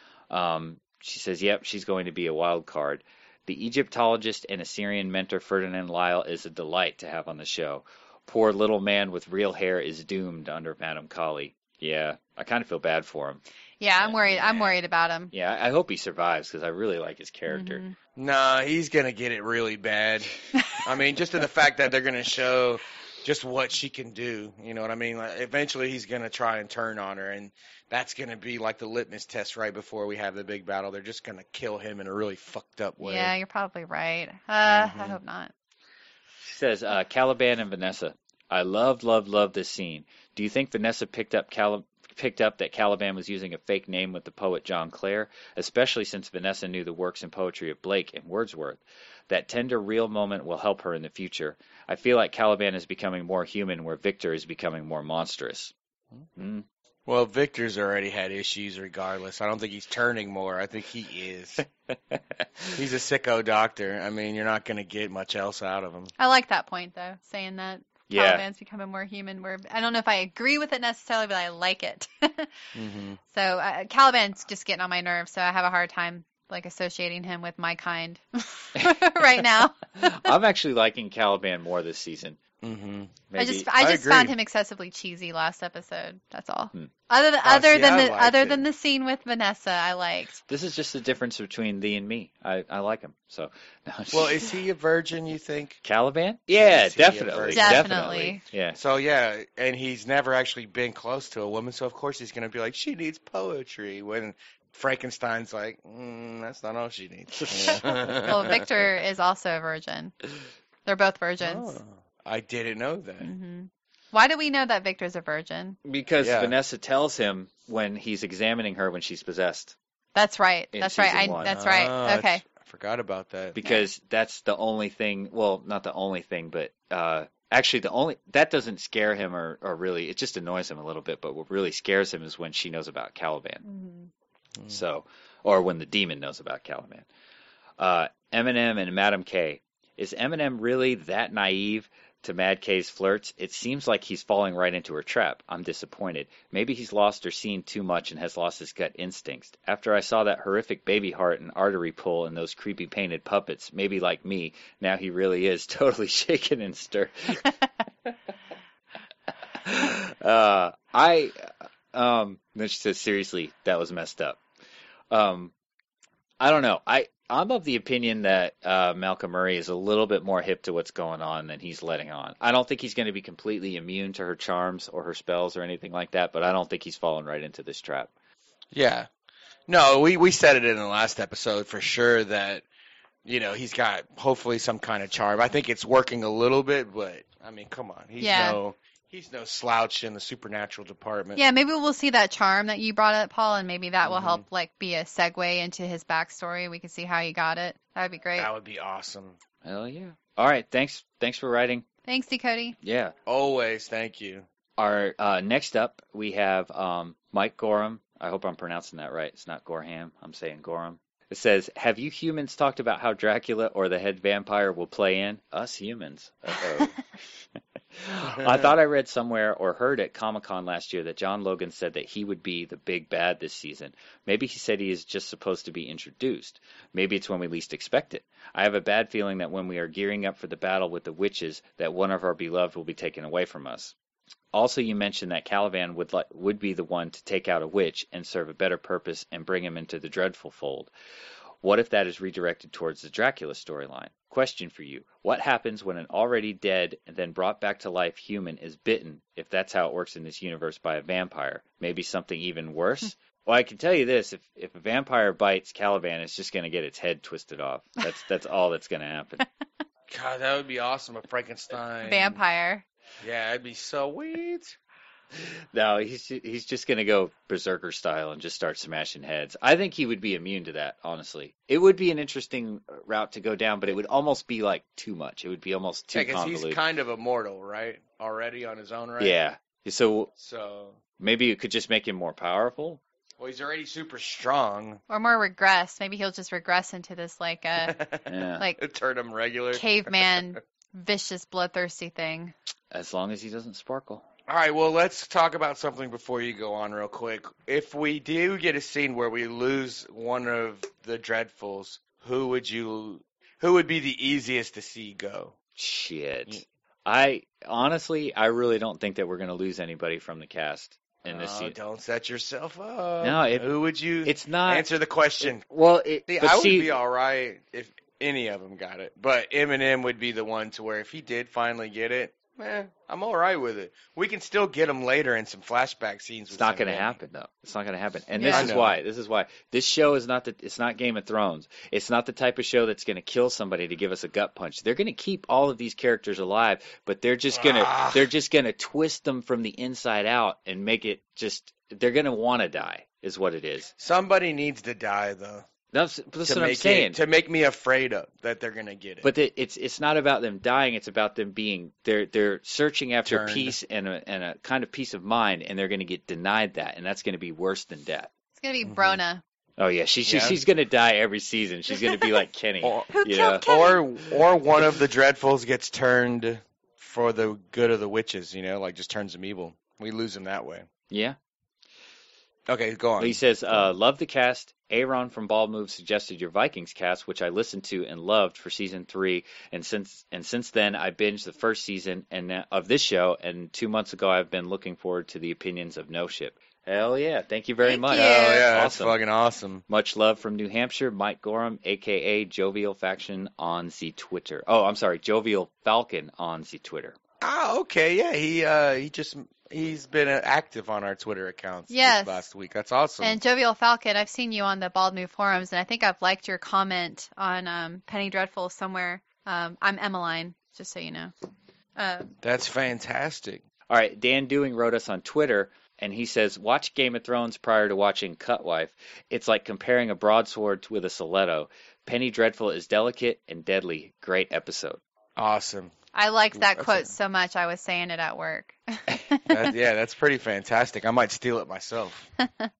She says, yep, she's going to be a wild card. The Egyptologist and Assyrian mentor Ferdinand Lyle is a delight to have on the show. Poor little man with real hair is doomed under Madame Kali. Yeah, I kind of feel bad for him. Yeah, I'm worried. I'm worried about him. Yeah, I hope he survives because I really like his character. Mm-hmm. Nah, he's going to get it really bad. I mean, just in the fact that they're going to show just what she can do. You know what I mean? Like, eventually he's going to try and turn on her, and that's going to be like the litmus test right before we have the big battle. They're just going to kill him in a really fucked up way. Yeah, you're probably right. I hope not. She says, Caliban and Vanessa. I loved this scene. Do you think Vanessa picked up picked up that Caliban was using a fake name with the poet John Clare, especially since Vanessa knew the works and poetry of Blake and Wordsworth. That tender, real moment will help her in the future. I feel like Caliban is becoming more human where Victor is becoming more monstrous. Mm. Well, Victor's already had issues regardless. I don't think he's turning more. I think he is. He's a sicko doctor. I mean, you're not going to get much else out of him. I like that point, though, saying that Yeah. Caliban's becoming more human. Where I don't know if I agree with it necessarily, but I like it. Mm-hmm. So Caliban's just getting on my nerves, so I have a hard time like associating him with my kind right now. I'm actually liking Caliban more this season. Mm-hmm. Maybe. I just agree. found him excessively cheesy last episode. That's all. Hmm. Other than I liked the scene with Vanessa, I liked. This is just the difference between thee and me. I like him. So, no, Well, is he a virgin, you think? Caliban? Yeah, Is he a definitely. virgin? Definitely. Yeah. So, yeah, and he's never actually been close to a woman, so of course he's going to be like, she needs poetry, when Frankenstein's like, that's not all she needs. Well, Victor is also a virgin. They're both virgins. Oh, I didn't know that. Hmm. Why do we know that Victor's a virgin? Because Yeah. Vanessa tells him when he's examining her when she's possessed. That's right. In That's right. season one. That's right. Oh, Okay. I forgot about that. Because that's the only thing, well, not the only thing, but actually that doesn't scare him or really, it just annoys him a little bit, but what really scares him is when she knows about Caliban. Mhm. So, or when the demon knows about Caliban. Eminem and Madam K. Is Eminem really that naive to Mad K's flirts? It seems like he's falling right into her trap. I'm disappointed. Maybe he's lost or seen too much and has lost his gut instincts. After I saw that horrific baby heart and artery pull and those creepy painted puppets, maybe like me, now he really is totally shaken and stirred. Then she says, seriously, that was messed up. I don't know. I'm of the opinion that Malcolm Murray is a little bit more hip to what's going on than he's letting on. I don't think he's going to be completely immune to her charms or her spells or anything like that, but I don't think he's fallen right into this trap. Yeah. No, we said it in the last episode for sure that, he's got hopefully some kind of charm. I think it's working a little bit, but, I mean, come on. He's no slouch in the supernatural department. Yeah, maybe we'll see that charm that you brought up, Paul, and maybe that will Mhm. help like be a segue into his backstory. We can see how he got it. That would be great. That would be awesome. Hell yeah. All right. Thanks for writing. Thanks, D. Cody. Yeah. Always, thank you. Our next up, we have Mike Gorham. I hope I'm pronouncing that right. It's not Gorham. I'm saying Gorham. It says, have you humans talked about how Dracula or the head vampire will play in? Us humans. Uh-oh. I thought I read somewhere or heard at Comic-Con last year that John Logan said that he would be the big bad this season. Maybe he said he is just supposed to be introduced. Maybe it's when we least expect it. I have a bad feeling that when we are gearing up for the battle with the witches, that one of our beloved will be taken away from us. Also, you mentioned that Caliban would be the one to take out a witch and serve a better purpose and bring him into the dreadful fold. What if that is redirected towards the Dracula storyline? Question for you. What happens when an already dead and then brought back to life human is bitten, if that's how it works in this universe, by a vampire? Maybe something even worse? Well, I can tell you this. If a vampire bites Caliban, it's just going to get its head twisted off. That's all that's going to happen. God, that would be awesome. A Frankenstein. Vampire. Yeah, it'd be so sweet. No, he's just going to go berserker style and just start smashing heads. I think he would be immune to that, honestly. It would be an interesting route to go down, but it would almost be like too much. It would be almost too Because convoluted. he's kind of immortal, right? Already on his own, right? Yeah. So So, maybe it could just make him more powerful. well, he's already super strong. Or more regress. Maybe he'll just regress into this like Yeah. like Turn him regular. caveman, vicious, bloodthirsty thing. As long as he doesn't sparkle. All right, well, let's talk about something before you go on real quick. If we do get a scene where we lose one of the Dreadfuls, who would be the easiest to see go? Shit. I really don't think that we're going to lose anybody from the cast in this season. Don't set yourself up. No, who would you It's not. answer the question? Well, I would be all right if any of them got it, but Eminem would be the one to where if he did finally get it, I'm all right with it. We can still get them later in some flashback scenes. It's not going to Sammy. happen, though. It's not going to happen. And Yeah. this I is know. why. This is why. This show is not it's not Game of Thrones. It's not the type of show that's going to kill somebody to give us a gut punch. They're going to keep all of these characters alive, but they're just going to twist them from the inside out and make it just they're going to want to die is what it is. Somebody needs to die though. That's what I'm make saying. to make me afraid of that they're gonna get it. But it's not about them dying. It's about them being they're searching after Turned. peace and a kind of peace of mind, and they're going to get denied that, and that's going to be worse than death. It's gonna be Brona. Oh yeah, Yeah. she's going to die every season. She's going to be like Kenny. Or- Who you killed know? Kenny? or one of the Dreadfuls gets turned for the good of the witches. Like just turns them evil. We lose them that way. Yeah. Okay, go on. He says, love the cast. Aaron from Bald Move suggested your Vikings cast, which I listened to and loved for season 3. And since then, I binged the first season of this show. And 2 months ago, I've been looking forward to the opinions of No Ship. Hell yeah! Thank you very Thank much. you. Oh yeah, that's Awesome. fucking awesome. Much love from New Hampshire, Mike Gorham, aka Jovial Faction on the Twitter. Oh, I'm sorry, Jovial Falcon on the Twitter. Ah, okay, yeah. He's been active on our Twitter accounts Yes. this last week. That's awesome. And Jovial Falcon, I've seen you on the Bald Move forums, and I think I've liked your comment on Penny Dreadful somewhere. I'm Emmeline, just so you know. That's fantastic. All right, Dan Dewing wrote us on Twitter, and he says, watch Game of Thrones prior to watching Cutwife. It's like comparing a broadsword with a stiletto. Penny Dreadful is delicate and deadly. Great episode. Awesome. I liked that That's quote a- so much, I was saying it at work. That's pretty fantastic. I might steal it myself.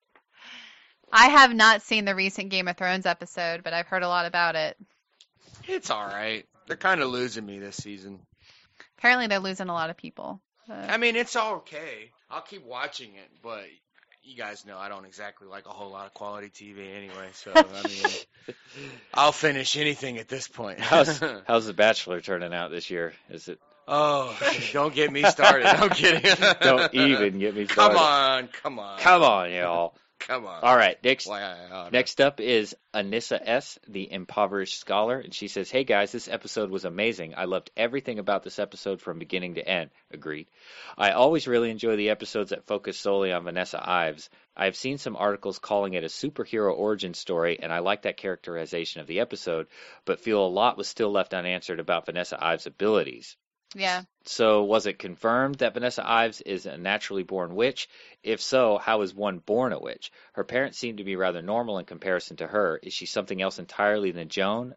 I have not seen the recent Game of Thrones episode, but I've heard a lot about it. It's all right. They're kind of losing me this season. Apparently, they're losing a lot of people. I mean, it's okay. I'll keep watching it, but you guys know I don't exactly like a whole lot of quality TV anyway. So I mean, I'll finish anything at this point. How's The Bachelor turning out this year? Is it? Oh, don't get me started. I'm kidding. Don't even get me Come started. on. Come on, y'all. Come on. All right, Wow. Next up is Anissa S., the impoverished scholar, and she says, hey guys, this episode was amazing. I loved everything about this episode from beginning to end. Agreed. I always really enjoy the episodes that focus solely on Vanessa Ives. I've seen some articles calling it a superhero origin story, and I like that characterization of the episode, but feel a lot was still left unanswered about Vanessa Ives' abilities. Yeah. So was it confirmed that Vanessa Ives is a naturally born witch? If so, how is one born a witch? Her parents seem to be rather normal in comparison to her. Is she something else entirely than Joan?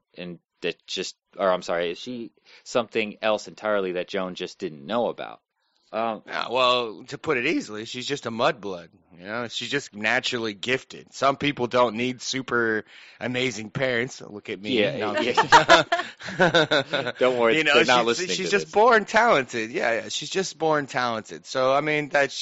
Is she something else entirely that Joan just didn't know about? Yeah, well, to put it easily, she's just a mudblood. She's just naturally gifted. Some people don't need super amazing parents. Look at me. Yeah, No, I'm yeah. kidding. Don't worry, they're not listening she's to just this. born talented. Yeah, she's just born talented. So I mean it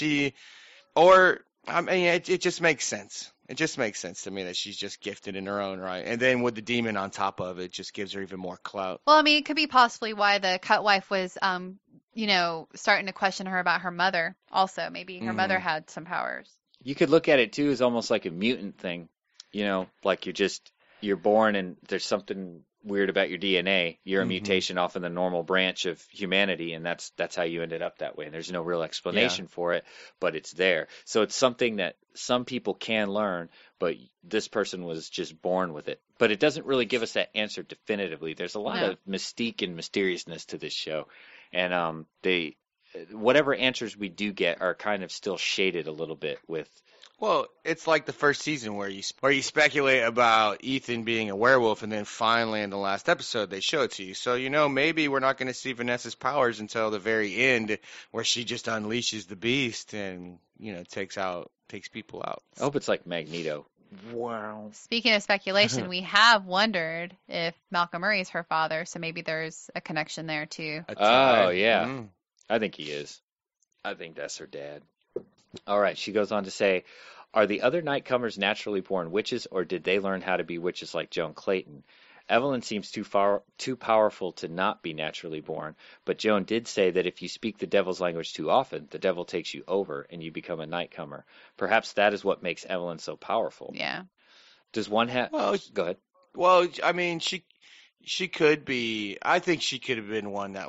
just makes sense. It just makes sense to me that she's just gifted in her own right. And then with the demon on top of it, just gives her even more clout. Well, I mean, it could be possibly why the cut wife was, starting to question her about her mother. Also, maybe her mother had some powers. You could look at it too as almost like a mutant thing, like you're born and there's something weird about your DNA. You're a mutation off of the normal branch of humanity, and that's how you ended up that way. And there's no real explanation for it, but it's there. So it's something that some people can learn, but this person was just born with it. But it doesn't really give us that answer definitively. There's a lot of mystique and mysteriousness to this show, and whatever answers we do get are kind of still shaded a little bit with. Well, it's like the first season where you speculate about Ethan being a werewolf, and then finally in the last episode they show it to you. So maybe we're not going to see Vanessa's powers until the very end, where she just unleashes the beast and takes people out. I hope it's like Magneto. Wow. Speaking of speculation, we have wondered if Malcolm Murray is her father, so maybe there's a connection there too. Oh yeah, I think he is. I think that's her dad. All right, she goes on to say, are the other Nightcomers naturally born witches, or did they learn how to be witches like Joan Clayton? Evelyn seems too powerful to not be naturally born, but Joan did say that if you speak the devil's language too often, the devil takes you over and you become a Nightcomer. Perhaps that is what makes Evelyn so powerful. Yeah. Does one have... Well, go ahead. Well, I mean, she could be. I think she could have been one that was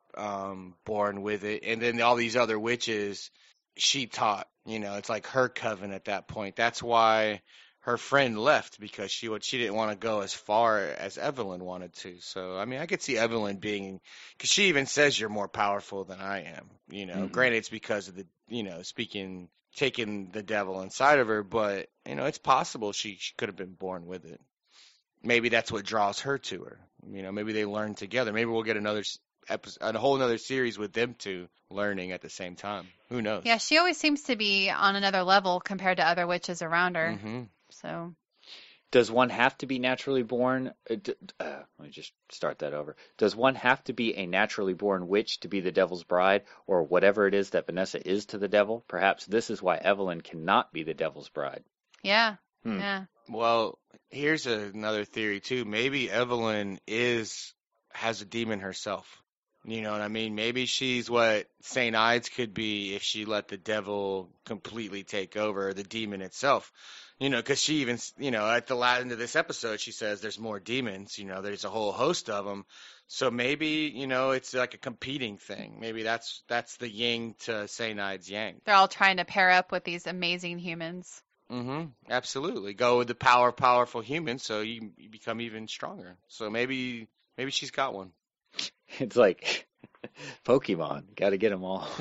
born with it, and then all these other witches she taught. It's like her coven at that point. That's why her friend left, because she didn't want to go as far as Evelyn wanted to. So I mean, I could see Evelyn being, because she even says you're more powerful than I am. Granted it's because of the taking the devil inside of her, but it's possible she could have been born with it. Maybe that's what draws her to her. Maybe they learn together. Maybe we'll get another episode, a whole another series with them two learning at the same time. Who knows? Yeah, she always seems to be on another level compared to other witches around her. Mm-hmm. So, does one have to be naturally born? Let me just start that over. Does one have to be a naturally born witch to be the devil's bride, or whatever it is that Vanessa is to the devil? Perhaps this is why Evelyn cannot be the devil's bride. yeah. Yeah. Well, here's another theory too. Maybe Evelyn has a demon herself. You know what I mean? Maybe she's what St. Ides could be if she let the devil completely take over, the demon itself. Because she even, at the end of this episode, she says there's more demons. There's a whole host of them. So maybe, it's like a competing thing. Maybe that's the yin to St. Ides yang. They're all trying to pair up with these amazing humans. Mm-hmm. Absolutely. Go with the powerful humans, so you become even stronger. So maybe she's got one. It's like Pokemon. Got to get them all.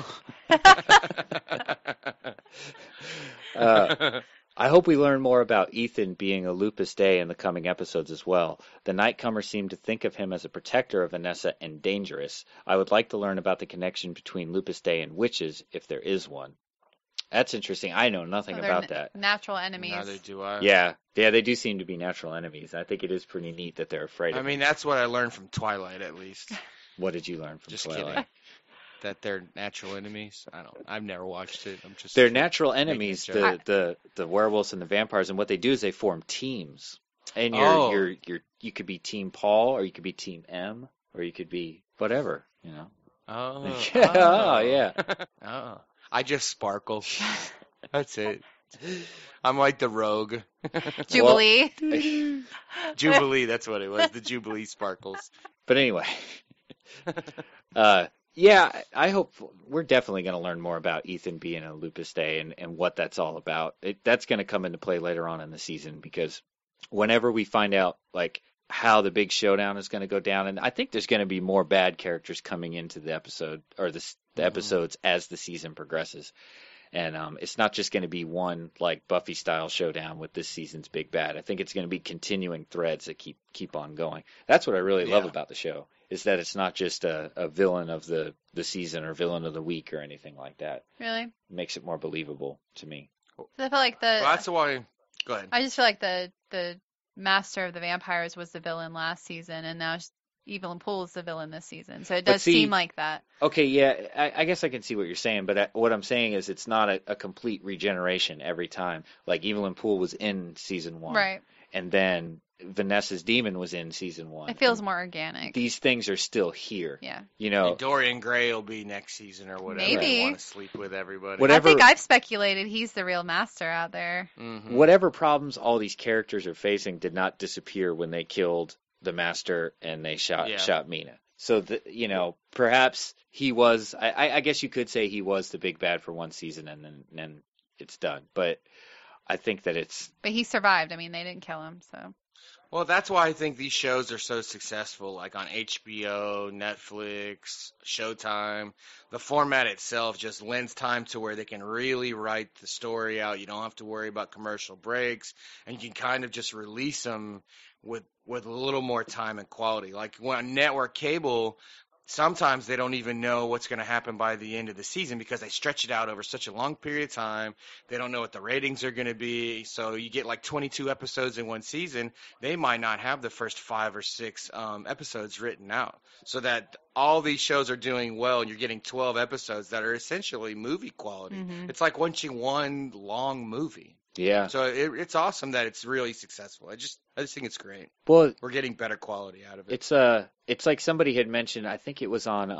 I hope we learn more about Ethan being a Lupus Dei in the coming episodes as well. The Nightcomers seem to think of him as a protector of Vanessa and dangerous. I would like to learn about the connection between Lupus Dei and witches, if there is one. That's interesting. I know nothing about that. Natural enemies. Neither do I. Yeah, they do seem to be natural enemies. I think it is pretty neat that they're afraid of I mean, them. that's what I learned from Twilight, at least. What did you learn from Just Twilight? kidding. That they're natural enemies. I've never watched it. I'm just. They're natural enemies, Making a the werewolves and the vampires, and what they do is they form teams. And you could be Team Paul, or you could be Team M, or you could be whatever, Oh. Yeah. Oh. I just sparkle. That's it. I'm like the rogue. Jubilee. Jubilee, that's what it was. The Jubilee sparkles. But anyway, yeah, I hope we're definitely going to learn more about Ethan being a Lupus Dei and what that's all about. That's going to come into play later on in the season, because whenever we find out like how the big showdown is going to go down, and I think there's going to be more bad characters coming into the episode or the episodes as the season progresses. And it's not just going to be one like Buffy style showdown with this season's big bad. I think it's going to be continuing threads that keep on going. That's what I really love about the show, is that it's not just a villain of the season or villain of the week or anything like that. Really? It makes it more believable to me. So I feel like That's why. Go ahead. I just feel like the Master of the Vampires was the villain last season, and now Evelyn Poole is the villain this season. So it does seem like that. Okay, yeah, I guess I can see what you're saying, but what I'm saying is it's not a complete regeneration every time. Like Evelyn Poole was in season 1. Right. And then Vanessa's demon was in season 1. It feels more organic. These things are still here. Yeah. And Dorian Gray will be next season or whatever. Maybe. They want to sleep with everybody. Whatever, I think I've speculated he's the real master out there. Mm-hmm. Whatever problems all these characters are facing did not disappear when they killed the master and they shot Mina. So, perhaps he was, I guess you could say he was the big bad for one season and then it's done. But I think that But he survived. I mean, they didn't kill him, so. Well, that's why I think these shows are so successful, like on HBO, Netflix, Showtime. The format itself just lends time to where they can really write the story out. You don't have to worry about commercial breaks, and you can kind of just release them with a little more time and quality. Like when network cable, sometimes they don't even know what's going to happen by the end of the season because they stretch it out over such a long period of time. They don't know what the ratings are going to be. So you get like 22 episodes in one season. They might not have the first 5 or 6 episodes written out. So that all these shows are doing well, and you're getting 12 episodes that are essentially movie quality. Mm-hmm. It's like watching one long movie. Yeah. So it's awesome that it's really successful. I just think it's great. Well, we're getting better quality out of it. It's like somebody had mentioned. I think it was on.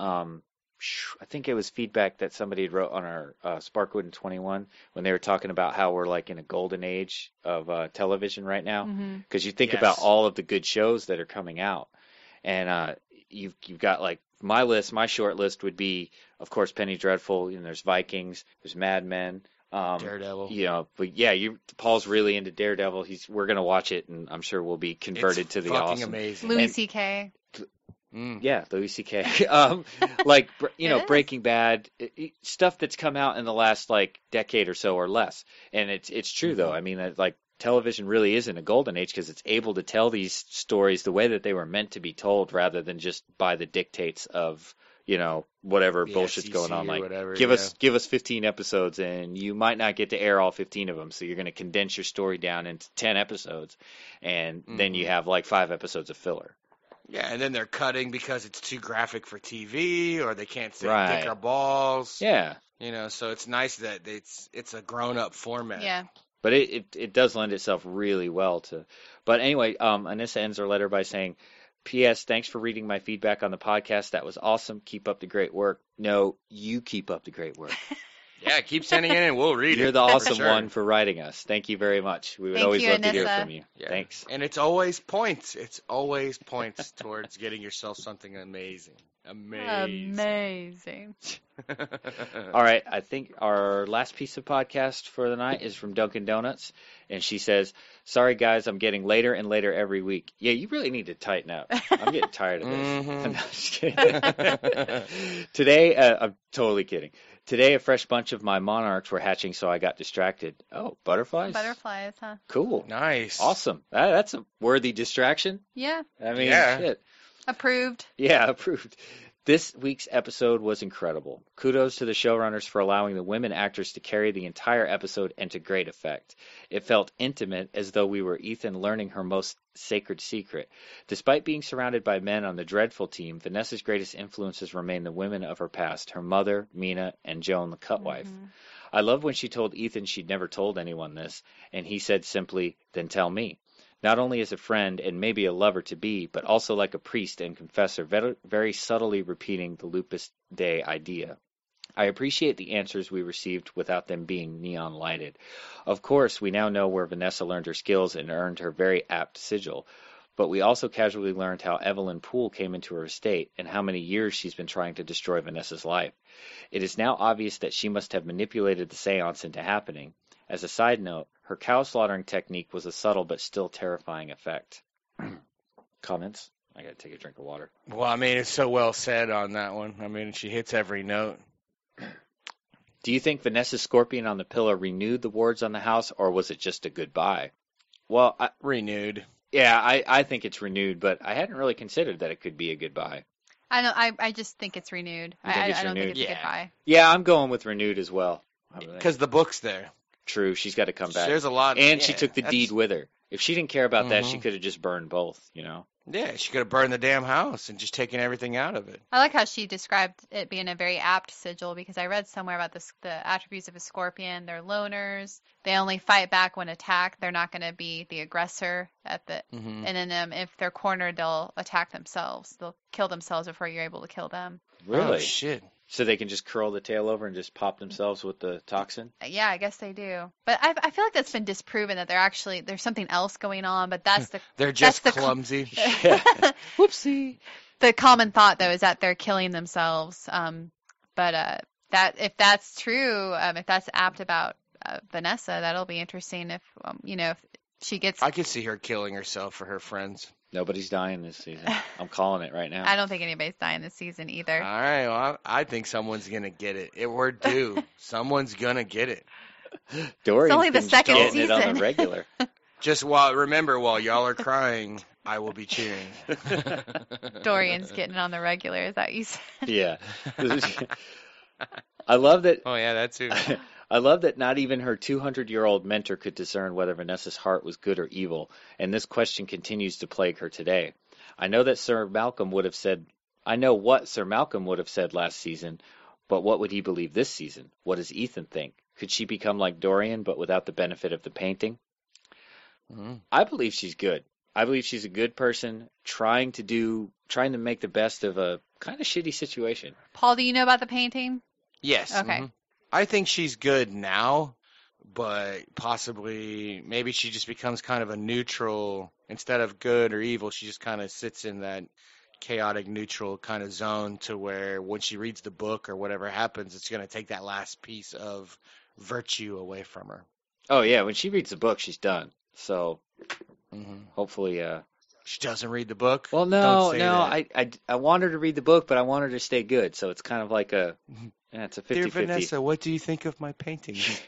I think it was feedback that somebody had wrote on our Sparkwood and 21 when they were talking about how we're like in a golden age of television right now. Because you think about all of the good shows that are coming out, and you've got like my list. My short list would be, of course, Penny Dreadful. There's Vikings. There's Mad Men. Daredevil. But yeah, Paul's really into Daredevil. We're gonna watch it, and I'm sure we'll be converted It's to the fucking awesome. amazing. Louis And- C.K. Yeah, Louis C.K. Like It is. Breaking Bad, stuff that's come out in the last like decade or so or less. And it's true though. I mean, like television really is in a golden age because it's able to tell these stories the way that they were meant to be told, rather than just by the dictates of whatever The bullshit's FCC going on. or Like whatever, give yeah. us 15 episodes, and you might not get to air all 15 of them, so you're going to condense your story down into 10 episodes, and then you have like 5 episodes of filler. Yeah, and then they're cutting because it's too graphic for TV, or they can't say Right. dick or balls. Yeah. So it's nice that it's a grown-up format. Yeah. But it does lend itself really well to. But anyway, Anissa ends her letter by saying, P.S. Thanks for reading my feedback on the podcast. That was awesome. Keep up the great work. No, you keep up the great work. Yeah, keep sending it in, we'll read it. You're the for awesome sure. one for writing us. Thank you very much. We would Thank always you, love to hear Anissa. from you. Yeah. Thanks. And it's always points. It's always points towards getting yourself something amazing. Amazing. All right, I think our last piece of podcast for the night is from Dunkin' Donuts, and she says, "Sorry guys, I'm getting later and later every week." Yeah, you really need to tighten up. I'm getting tired of this. Mhm. I'm just kidding. Today, I'm totally kidding. Today, a fresh bunch of my monarchs were hatching, so I got distracted. Oh, butterflies? Butterflies, huh? Cool. Nice. Awesome. That's a worthy distraction. Yeah. I mean, Yeah. shit. Approved. Yeah, approved. This week's episode was incredible. Kudos to the showrunners for allowing the women actors to carry the entire episode and to great effect. It felt intimate, as though we were Ethan learning her most sacred secret. Despite being surrounded by men on the Dreadful team, Vanessa's greatest influences remain the women of her past, her mother, Mina, and Joan the Cutwife. I love when she told Ethan she'd never told anyone this, and he said simply, "Then tell me." Not only as a friend and maybe a lover-to-be, but also like a priest and confessor, very subtly repeating the Lupus Dei idea. I appreciate the answers we received without them being neon-lighted. Of course, we now know where Vanessa learned her skills and earned her very apt sigil, but we also casually learned how Evelyn Poole came into her estate and how many years she's been trying to destroy Vanessa's life. It is now obvious that she must have manipulated the seance into happening. As a side note, her cow slaughtering technique was a subtle but still terrifying effect. Comments? I gotta take a drink of water. Well, I mean, it's so well said on that one. I mean, she hits every note. Do you think Vanessa's scorpion on the pillow renewed the wards on the house, or was it just a goodbye? Well, Renewed. I think it's renewed, but I hadn't really considered that it could be a goodbye. I know. I just think it's renewed. You think it's I don't renewed? think it's a Yeah. goodbye. Yeah, I'm going with renewed as well. Because the book's there. True, she's got to come back. There's a lot. And she yeah, took the that's- deed with her. If she didn't care about that, she Mhm. could have just burned both, Yeah, she could have burned the damn house and just taken everything out of it. I like how she described it being a very apt sigil, because I read somewhere about the attributes of a scorpion. They're loners. They only fight back when attacked. They're not going to be the aggressor Mhm. and then if they're cornered, they'll attack themselves. They'll kill themselves before you're able to kill them. Really? Oh, shit. So they can just curl the tail over and just pop themselves with the toxin? Yeah, I guess they do. But I feel like that's been disproven, that there's something else going on. But that's the They're just That's the clumsy. Whoopsie. the common thought, though, is that they're killing themselves. But that if that's true, if that's apt about Vanessa, that'll be interesting. If she gets, I could see her killing herself for her friends. Nobody's dying this season. I'm calling it right now. I don't think anybody's dying this season either. All right, well, I think someone's going to get it. We're due. Someone's going to get it. Dorian's only the been second getting it on season. the regular. Just remember, while y'all are crying, I will be cheering. Dorian's getting it on the regular. Is that you said? Yeah. I love that. Oh, yeah, that too. I love that not even her 200-year-old mentor could discern whether Vanessa's heart was good or evil, and this question continues to plague her today. I know what Sir Malcolm would have said last season, but what would he believe this season? What does Ethan think? Could she become like Dorian, but without the benefit of the painting? Mhm. I believe she's good. I believe she's a good person, trying to make the best of a kind of shitty situation. Paul, do you know about the painting? Yes. Okay. mhm. I think she's good now, but possibly maybe she just becomes kind of a neutral. Instead of good or evil, she just kind of sits in that, chaotic neutral kind of zone to where when she reads the book or whatever happens, it's going to take that last piece of virtue away from her. Oh yeah, when she reads the book, she's done. So hopefully, she doesn't read the book. Well, no, I want her to read the book, but I want her to stay good. So it's kind of like it's a 50-50. Dear Vanessa, what do you think of my paintings?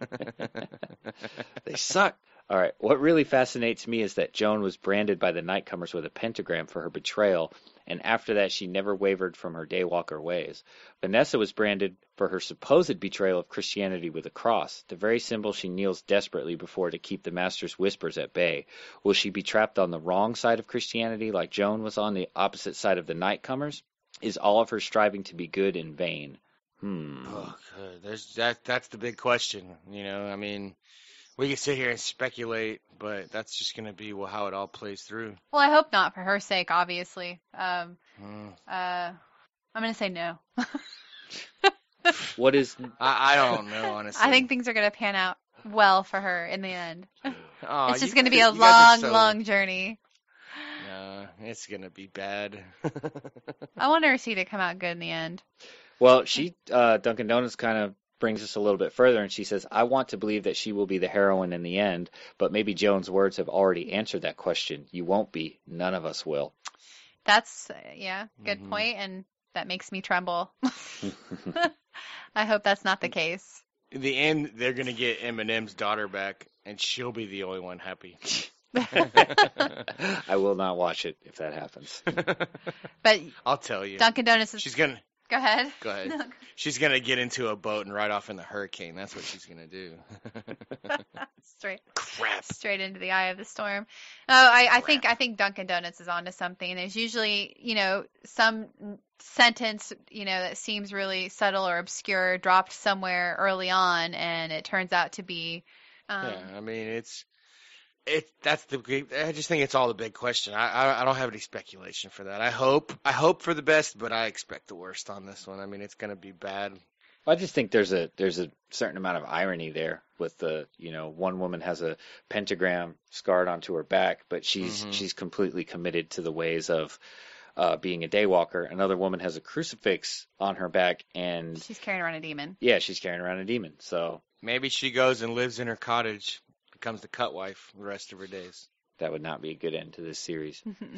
They suck. All right. What really fascinates me is that Joan was branded by the Nightcomers with a pentagram for her betrayal, and after that she never wavered from her daywalker ways. Vanessa was branded for her supposed betrayal of Christianity with a cross, the very symbol she kneels desperately before to keep the Master's whispers at bay. Will she be trapped on the wrong side of Christianity like Joan was on the opposite side of the Nightcomers? Is all of her striving to be good in vain? Oh, good. That's the big question. I mean, we can sit here and speculate, but that's just going to be how it all plays through. Well, I hope not for her sake, obviously. I'm going to say no. What is... I don't know, honestly. I think things are going to pan out well for her in the end. Oh, it's just going to be a long journey. No, it's going to be bad. I want Ursi to come out good in the end. Well, Dunkin' Donuts kind of brings us a little bit further, and she says, I want to believe that she will be the heroine in the end, but maybe Joan's words have already answered that question. You won't be. None of us will. That's, good point, and that makes me tremble. I hope that's not the case. In the end, they're going to get Eminem's daughter back, and she'll be the only one happy. I will not watch it if that happens. But I'll tell you. Dunkin' Donuts is... She's going to... Go ahead. Go ahead. No. She's going to get into a boat and ride off in the hurricane. That's what she's going to do. Straight into the eye of the storm. No, I think Dunkin' Donuts is onto something. There's usually, some sentence, that seems really subtle or obscure dropped somewhere early on, and it turns out to be... I mean, I just think it's all the big question. I don't have any speculation for that. I hope for the best, but I expect the worst on this one. I mean, it's going to be bad. I just think there's a certain amount of irony there with the, one woman has a pentagram scarred onto her back, but she's completely committed to the ways of being a daywalker. Another woman has a crucifix on her back, and she's carrying around a demon. Yeah, she's carrying around a demon. So maybe she goes and lives in her cottage, becomes the cut wife the rest of her days. That would not be a good end to this series.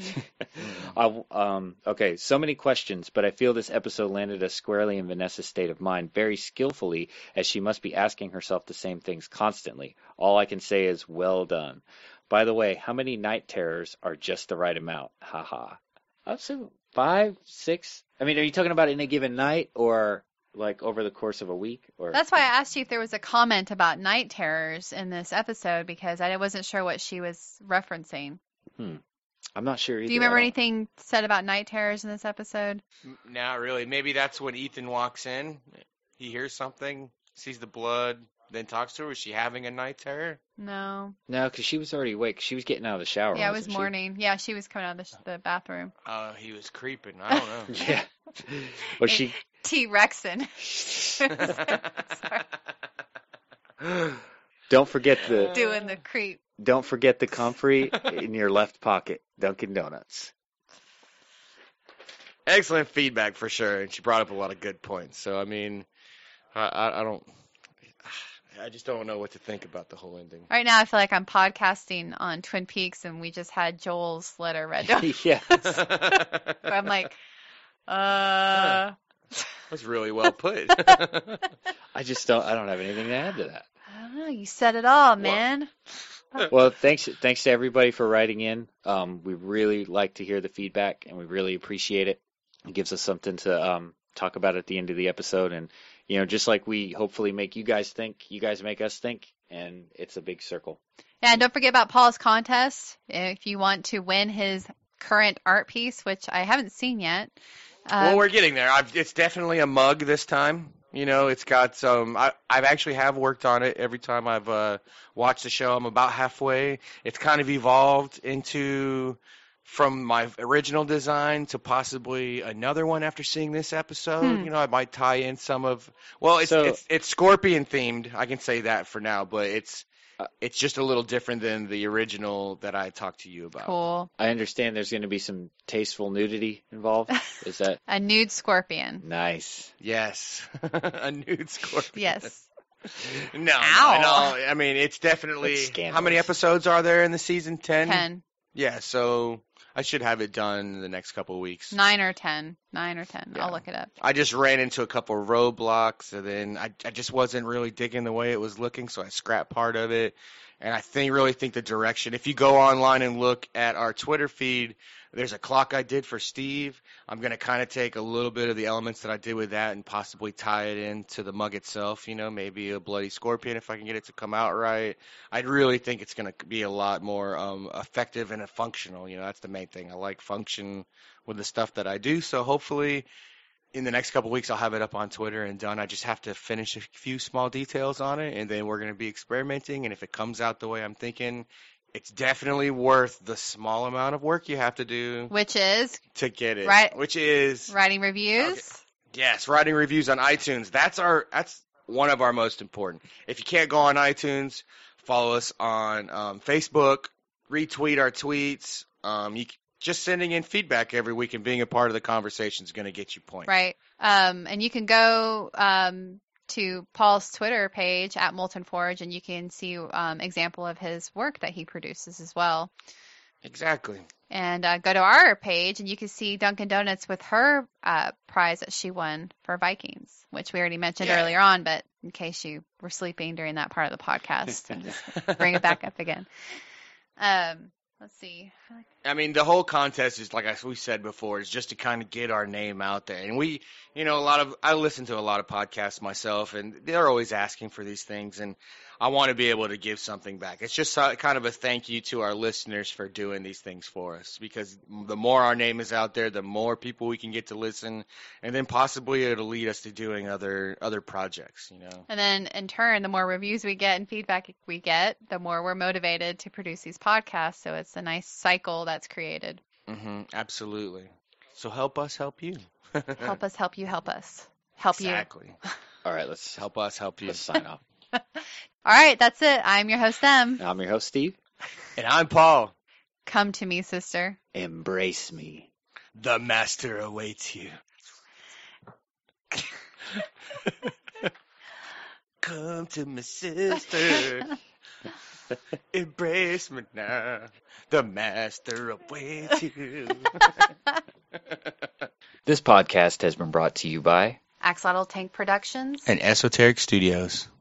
Okay, so many questions, but I feel this episode landed us squarely in Vanessa's state of mind very skillfully, as she must be asking herself the same things constantly. All I can say is, well done. By the way, how many night terrors are just the right amount? Haha. I'd say 5, 6. I mean, are you talking about in a given night, or like over the course of a week? Or That's why I asked you if there was a comment about night terrors in this episode, because I wasn't sure what she was referencing. I'm not sure either. Do you remember anything said about night terrors in this episode? Not really. Maybe that's when Ethan walks in. He hears something, sees the blood, then talks to her. Was she having a night terror? No. No, because she was already awake. She was getting out of the shower. Yeah, it was morning. Yeah, she was coming out of the bathroom. He was creeping. I don't know. Yeah. Was she... T-Rexing. Don't forget the... Doing the creep. Don't forget the comfrey in your left pocket. Dunkin' Donuts. Excellent feedback for sure, and she brought up a lot of good points. So, I mean, I just don't know what to think about the whole ending. Right now, I feel like I'm podcasting on Twin Peaks, and we just had Joel's letter read to us. Yes. I'm like, That's really well put. I don't have anything to add to that. I don't know. You said it all, man. Well, thanks to everybody for writing in. We really like to hear the feedback, and we really appreciate it. It gives us something to talk about at the end of the episode, and just like we hopefully make you guys think, you guys make us think, and it's a big circle. Yeah, and don't forget about Paul's contest. If you want to win his current art piece, which I haven't seen yet. Well, we're getting there. It's definitely a mug this time. It's got some. I've actually worked on it every time I've watched the show. I'm about halfway. It's kind of evolved from my original design to possibly another one after seeing this episode. I might tie in some of. Well, it's Scorpion themed. I can say that for now, but It's just a little different than the original that I talked to you about. Cool. I understand there's going to be some tasteful nudity involved. Is that A nude scorpion. nice? Yes, a nude scorpion. Yes. No, Ow. I mean, it's definitely. That's scandalous. How many episodes are there in the season? 10? 10. Yeah, so I should have it done in the next couple of weeks. 9 or 10. 9 or 10. Yeah. I'll look it up. I just ran into a couple of roadblocks, and then I just wasn't really digging the way it was looking, so I scrapped part of it. And I really think the direction, if you go online and look at our Twitter feed, there's a clock I did for Steve. I'm going to kind of take a little bit of the elements that I did with that and possibly tie it into the mug itself, maybe a bloody scorpion if I can get it to come out right. I really think it's going to be a lot more effective and functional. That's the main thing. I like function with the stuff that I do, so hopefully in the next couple of weeks, I'll have it up on Twitter and done. I just have to finish a few small details on it, and then we're going to be experimenting. And if it comes out the way I'm thinking, it's definitely worth the small amount of work you have to do Which is to get it. Right. Which is writing reviews. Okay. Yes, writing reviews on iTunes. That's one of our most important. If you can't go on iTunes, follow us on Facebook, retweet our tweets. Just sending in feedback every week and being a part of the conversation is going to get you points. Right. And you can go to Paul's Twitter page at Molten Forge, and you can see example of his work that he produces as well. Exactly. And go to our page, and you can see Dunkin' Donuts with her prize that she won for Vikings, which we already mentioned earlier on, but in case you were sleeping during that part of the podcast, and just bring it back up again. Let's see. I mean, the whole contest is, like we said before, is just to kind of get our name out there. And I listen to a lot of podcasts myself, and they're always asking for these things, and I want to be able to give something back. It's just kind of a thank you to our listeners for doing these things for us, because the more our name is out there, the more people we can get to listen, and then possibly it'll lead us to doing other projects, And then, in turn, the more reviews we get and feedback we get, the more we're motivated to produce these podcasts. So it's a nice cycle that's created. Mm-hmm, absolutely. So help us help you. Help us help you help us. Help Exactly. All right, let's Help us help you. let's sign off. you. All right, that's it. I'm your host, Em. I'm your host, Steve. And I'm Paul. Come to me, sister. Embrace me. The master awaits you. Come to me, sister. Embrace me now. The master awaits you. This podcast has been brought to you by Axolotl Tank Productions. And Esoteric Studios.